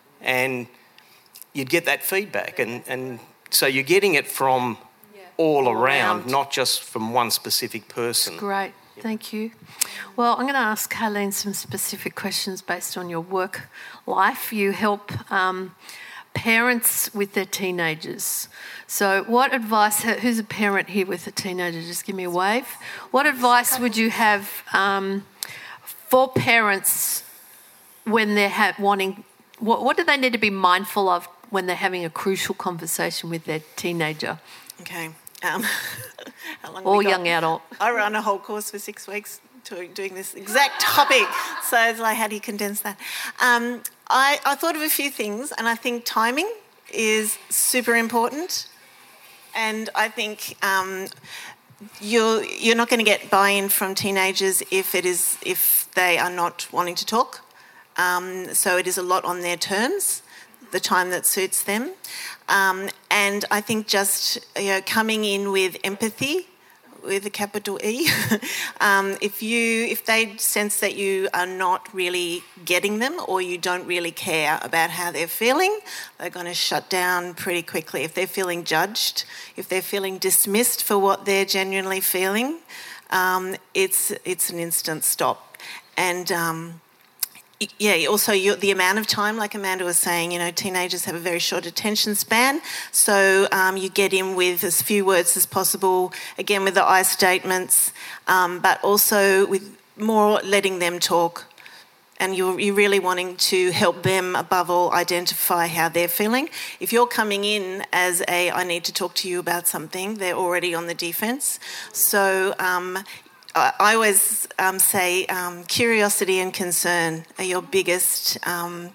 And you'd get that feedback. And, and so you're getting it from all, all around, around, not just from one specific person. That's great. Thank you. Well, I'm going to ask Kylene some specific questions based on your work life. You help um, parents with their teenagers. So what advice, who's a parent here with a teenager? Just give me a wave. What advice would you have um, for parents when they're ha- wanting, what, what do they need to be mindful of when they're having a crucial conversation with their teenager? Okay. Um, how long have or we got? young adult. I ran a whole course for six weeks to, doing this exact topic. So it's like, how do you condense that? Um, I, I thought of a few things, and I think timing is super important. And I think um, you're you're not going to get buy-in from teenagers if it is if they are not wanting to talk. Um, so it is a lot on their terms. the time that suits them. Um, and I think just, you know, coming in with empathy, with a capital E. um, if you, if they sense that you are not really getting them or you don't really care about how they're feeling, they're going to shut down pretty quickly. If they're feeling judged, if they're feeling dismissed for what they're genuinely feeling, um, it's it's an instant stop. And um, yeah, also you, the amount of time, like Amanda was saying, you know, teenagers have a very short attention span. So um, you get in with as few words as possible, again with the I statements, um, but also with more letting them talk. And you're, you're really wanting to help them, above all, identify how they're feeling. If you're coming in as a, I need to talk to you about something, they're already on the defence. So um, I always um, say um, curiosity and concern are your biggest um,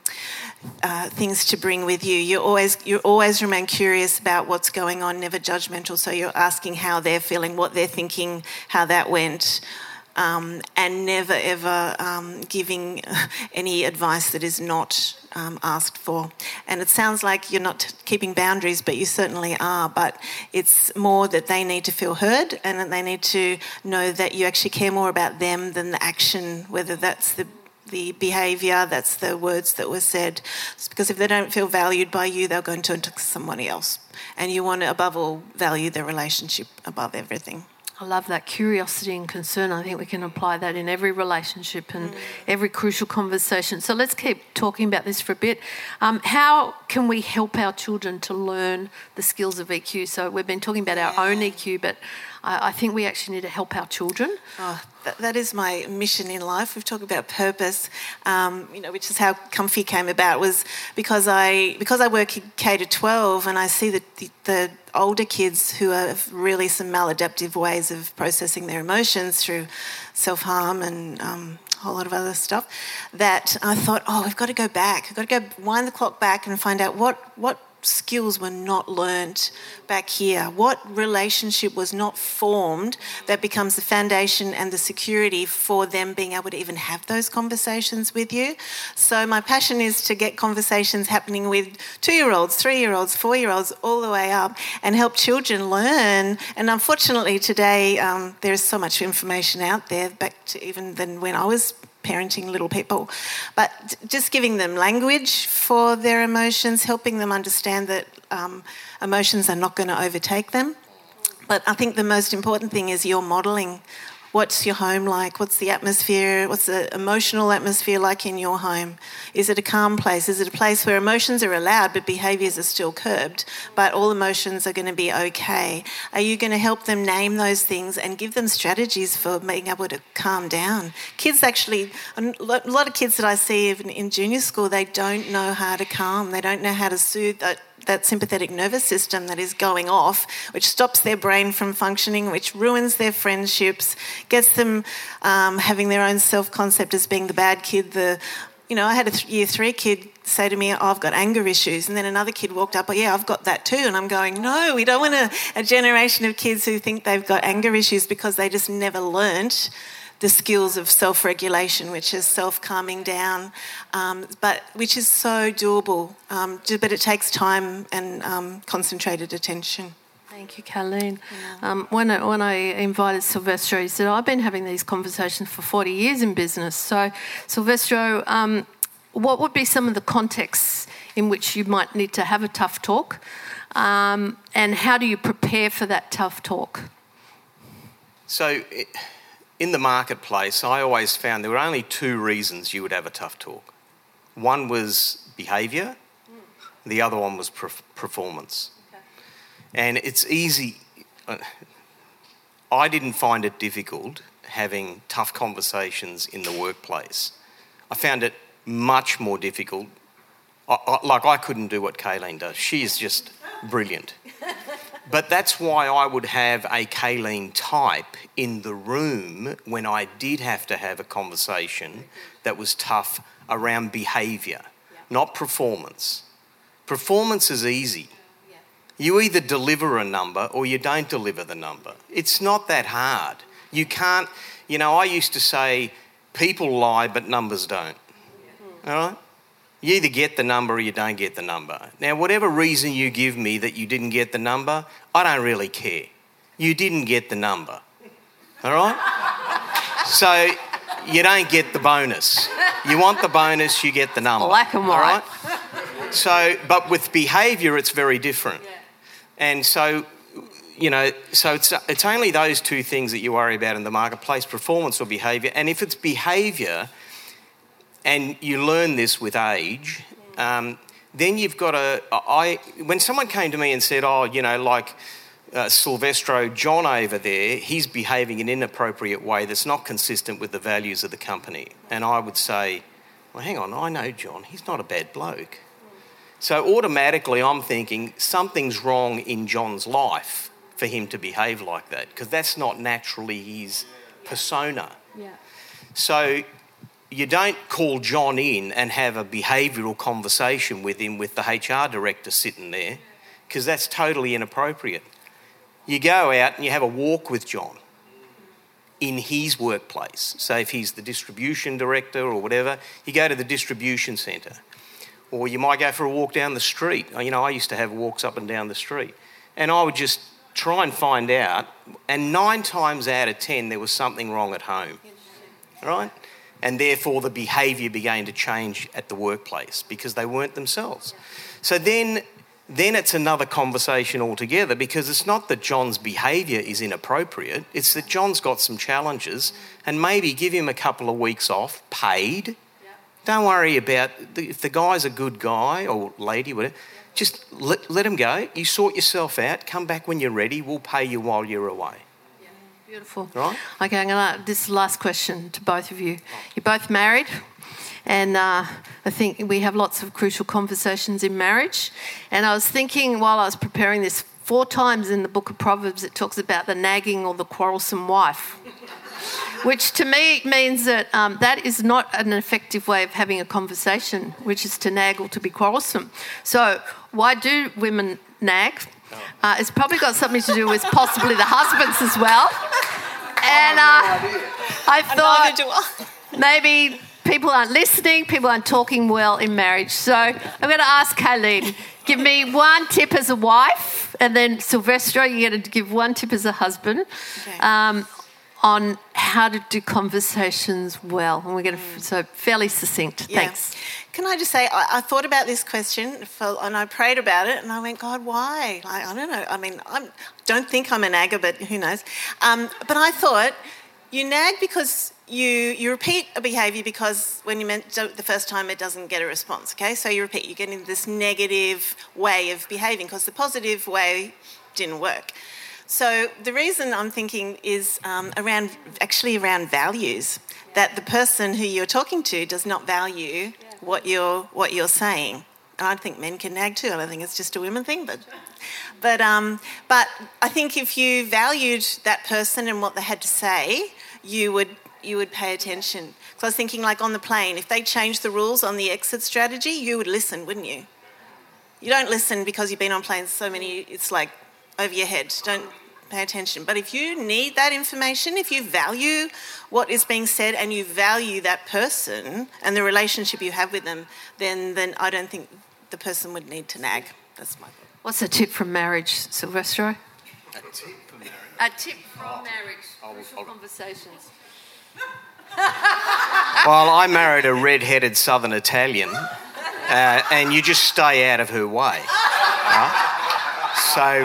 uh, things to bring with you. You always you always remain curious about what's going on, never judgmental. So you're asking how they're feeling, what they're thinking, how that went, um, and never ever um, giving any advice that is not um, asked for. And it sounds like you're not keeping boundaries, but you certainly are. But it's more that they need to feel heard and that they need to know that you actually care more about them than the action, whether that's the the behaviour, that's the words that were said. It's because if they don't feel valued by you, they'll go and turn to somebody else. And you want to, above all, value the relationship above everything. I love that curiosity and concern. I think we can apply that in every relationship and mm. every crucial conversation. So let's keep talking about this for a bit. Um, how can we help our children to learn the skills of E Q? So we've been talking about our yeah. own E Q, but I, I think we actually need to help our children. Oh, that, that is my mission in life. We've talked about purpose, um, you know, which is how Comfy came about. Was because I because I work in K to twelve and I see the, the, the older kids who have really some maladaptive ways of processing their emotions through self-harm and um, a whole lot of other stuff, that I thought, oh, we've got to go back. We've got to go wind the clock back and find out what what skills were not learnt back here, what relationship was not formed that becomes the foundation and the security for them being able to even have those conversations with you. So my passion is to get conversations happening with two-year-olds, three-year-olds, four-year-olds, all the way up, and help children learn. And unfortunately today um, there is so much information out there, back to even than when I was parenting little people, but just giving them language for their emotions, helping them understand that um, emotions are not going to overtake them. But I think the most important thing is you're modelling. What's your home like? What's the atmosphere? What's the emotional atmosphere like in your home? Is it a calm place? Is it a place where emotions are allowed but behaviours are still curbed, but all emotions are going to be okay? Are you going to help them name those things and give them strategies for being able to calm down? Kids actually, a lot of kids that I see even in junior school, they don't know how to calm. They don't know how to soothe that that sympathetic nervous system that is going off, which stops their brain from functioning, which ruins their friendships, gets them um, having their own self-concept as being the bad kid. The, you know, I had a th- year three kid say to me, oh, I've got anger issues. And then another kid walked up, oh, yeah, I've got that too. And I'm going, no, we don't want a, a generation of kids who think they've got anger issues because they just never learnt the skills of self-regulation, which is self-calming down, um, but which is so doable, um, but it takes time and um, concentrated attention. Thank you, Carleen. Yeah. Um, when, I, when I invited Silvestro, he said, I've been having these conversations for forty years in business. So, Silvestro, um, what would be some of the contexts in which you might need to have a tough talk, um, and how do you prepare for that tough talk? So... It, In the marketplace, I always found there were only two reasons you would have a tough talk. One was behaviour, the other one was perf- performance. Okay. And it's easy. Uh, I didn't find it difficult having tough conversations in the workplace. I found it much more difficult. I, I, like I couldn't do what Kayleen does. She is just brilliant. But that's why I would have a Kayleen type in the room when I did have to have a conversation that was tough around behaviour, yeah. not performance. Performance is easy. Yeah. You either deliver a number or you don't deliver the number. It's not that hard. You can't, you know, I used to say people lie but numbers don't. Yeah. All right? You either get the number or you don't get the number. Now, whatever reason you give me that you didn't get the number, I don't really care. You didn't get the number, all right? So you don't get the bonus. You want the bonus, you get the number. Black and white. All right? So, but with behaviour, it's very different. Yeah. And so, you know, so it's, it's only those two things that you worry about in the marketplace, performance or behaviour. And if it's behaviour, and you learn this with age, um, then you've got to... I, when someone came to me and said, oh, you know, like uh, Silvestro John over there, he's behaving in an inappropriate way that's not consistent with the values of the company. And I would say, well, hang on, I know John, he's not a bad bloke. So automatically I'm thinking something's wrong in John's life for him to behave like that, because that's not naturally his persona. Yeah. So... you don't call John in and have a behavioural conversation with him with the H R director sitting there, because that's totally inappropriate. You go out and you have a walk with John in his workplace. So if he's the distribution director or whatever, you go to the distribution centre. Or you might go for a walk down the street. You know, I used to have walks up and down the street. And I would just try and find out, and nine times out of ten there was something wrong at home. Right? And therefore the behaviour began to change at the workplace because they weren't themselves. So then, then it's another conversation altogether, because it's not that John's behaviour is inappropriate, it's that John's got some challenges, and maybe give him a couple of weeks off, paid. Yep. Don't worry about, the, if the guy's a good guy or lady, whatever, just let, let him go. You sort yourself out, come back when you're ready, we'll pay you while you're away. Beautiful. Right. Okay, I'm gonna. This last question to both of you. You're both married, and uh, I think we have lots of crucial conversations in marriage. And I was thinking while I was preparing this, four times in the book of Proverbs it talks about the nagging or the quarrelsome wife, which to me means that um, that is not an effective way of having a conversation, which is to nag or to be quarrelsome. So why do women nag? Uh, it's probably got something to do with possibly the husbands as well. And uh, I thought maybe people aren't listening, people aren't talking well in marriage. So I'm going to ask Kayleen, give me one tip as a wife, and then Silvestro, you're going to give one tip as a husband, okay. um, on how to do conversations well. And we're going to, mm. so fairly succinct. Yeah. Thanks. Can I just say, I, I thought about this question for, and I prayed about it, and I went, God, why? I, I don't know. I mean, I don't think I'm a nagger, but who knows? Um, but I thought, you nag because you you repeat a behaviour because when you meant the first time it doesn't get a response, okay? So you repeat, you get into this negative way of behaving because the positive way didn't work. So the reason I'm thinking is um, around, actually around values, that the person who you're talking to does not value what you're what you're saying. And I think men can nag too. I don't think it's just a women thing, but but um, but I think if you valued that person and what they had to say, you would you would pay attention. So I was thinking, like on the plane, if they changed the rules on the exit strategy, you would listen, wouldn't you? You don't listen because you've been on planes so many. It's like over your head. Don't pay attention. But if you need that information, if you value what is being said and you value that person and the relationship you have with them, then then I don't think the person would need to nag. That's my thought. What's a tip from marriage, Silvestro? A tip from marriage? A tip from oh. marriage. Oh, Crucial conversations. Well, I married a red-headed Southern Italian, uh, and you just stay out of her way. Right? So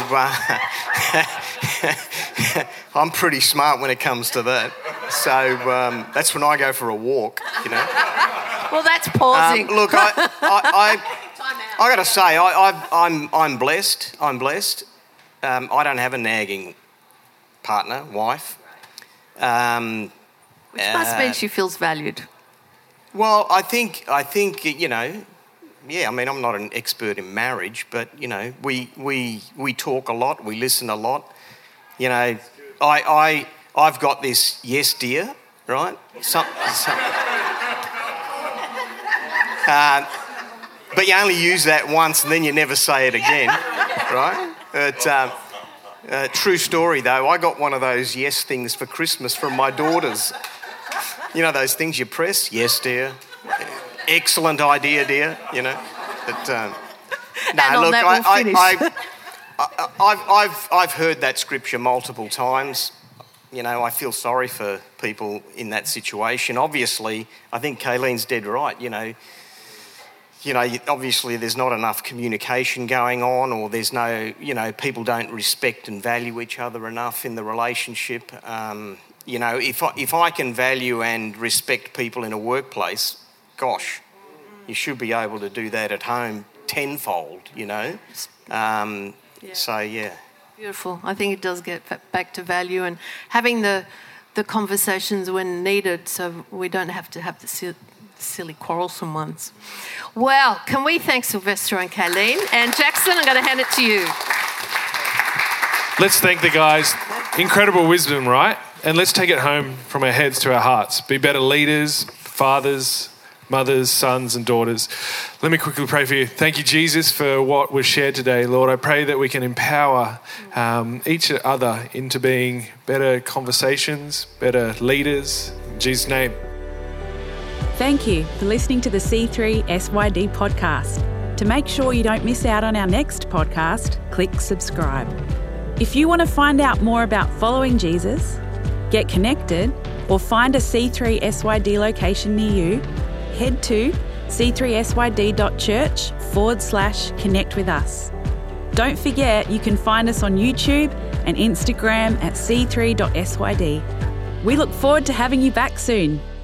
uh, I'm pretty smart when it comes to that. So um, that's when I go for a walk, you know. Well, that's pausing. Um, look, I, I, I, I got to say, I, I, I'm, I'm blessed. I'm blessed. Um, I don't have a nagging partner, wife. Um, Which must uh, mean she feels valued. Well, I think, I think you know. Yeah, I mean, I'm not an expert in marriage, but, you know, we we we talk a lot, we listen a lot. You know, I, I, I've got this yes, dear, right? Some, some, uh, but you only use that once and then you never say it again, right? But, uh, uh, true story, though, I got one of those yes things for Christmas from my daughters. You know those things you press? Yes, dear. excellent idea, dear, you know. But, um, no, and on look, that I, we'll finish. I, I, I, I've, I've, I've heard that scripture multiple times. You know, I feel sorry for people in that situation. Obviously, I think Kayleen's dead right, you know. You know, obviously there's not enough communication going on, or there's no, you know, people don't respect and value each other enough in the relationship. Um, you know, if I, if I can value and respect people in a workplace, gosh, you should be able to do that at home tenfold, you know. Um, Yeah. So, yeah. Beautiful. I think it does get back to value and having the the conversations when needed, so we don't have to have the si- silly quarrelsome ones. Well, can we thank Sylvester and Kayleen? And Jackson, I'm going to hand it to you. Let's thank the guys. Incredible wisdom, right? And let's take it home from our heads to our hearts. Be better leaders, fathers, mothers, sons and daughters. Let me quickly pray for you. Thank you, Jesus, for what was shared today. Lord, I pray that we can empower um, each other into being better conversations, better leaders. In Jesus' name. Thank you for listening to the C three S Y D podcast. To make sure you don't miss out on our next podcast, click subscribe. If you want to find out more about following Jesus, get connected, or find a C three S Y D location near you, head to c three s y d dot church forward slash connect with us. Don't forget you can find us on YouTube and Instagram at c three dot s y d. We look forward to having you back soon.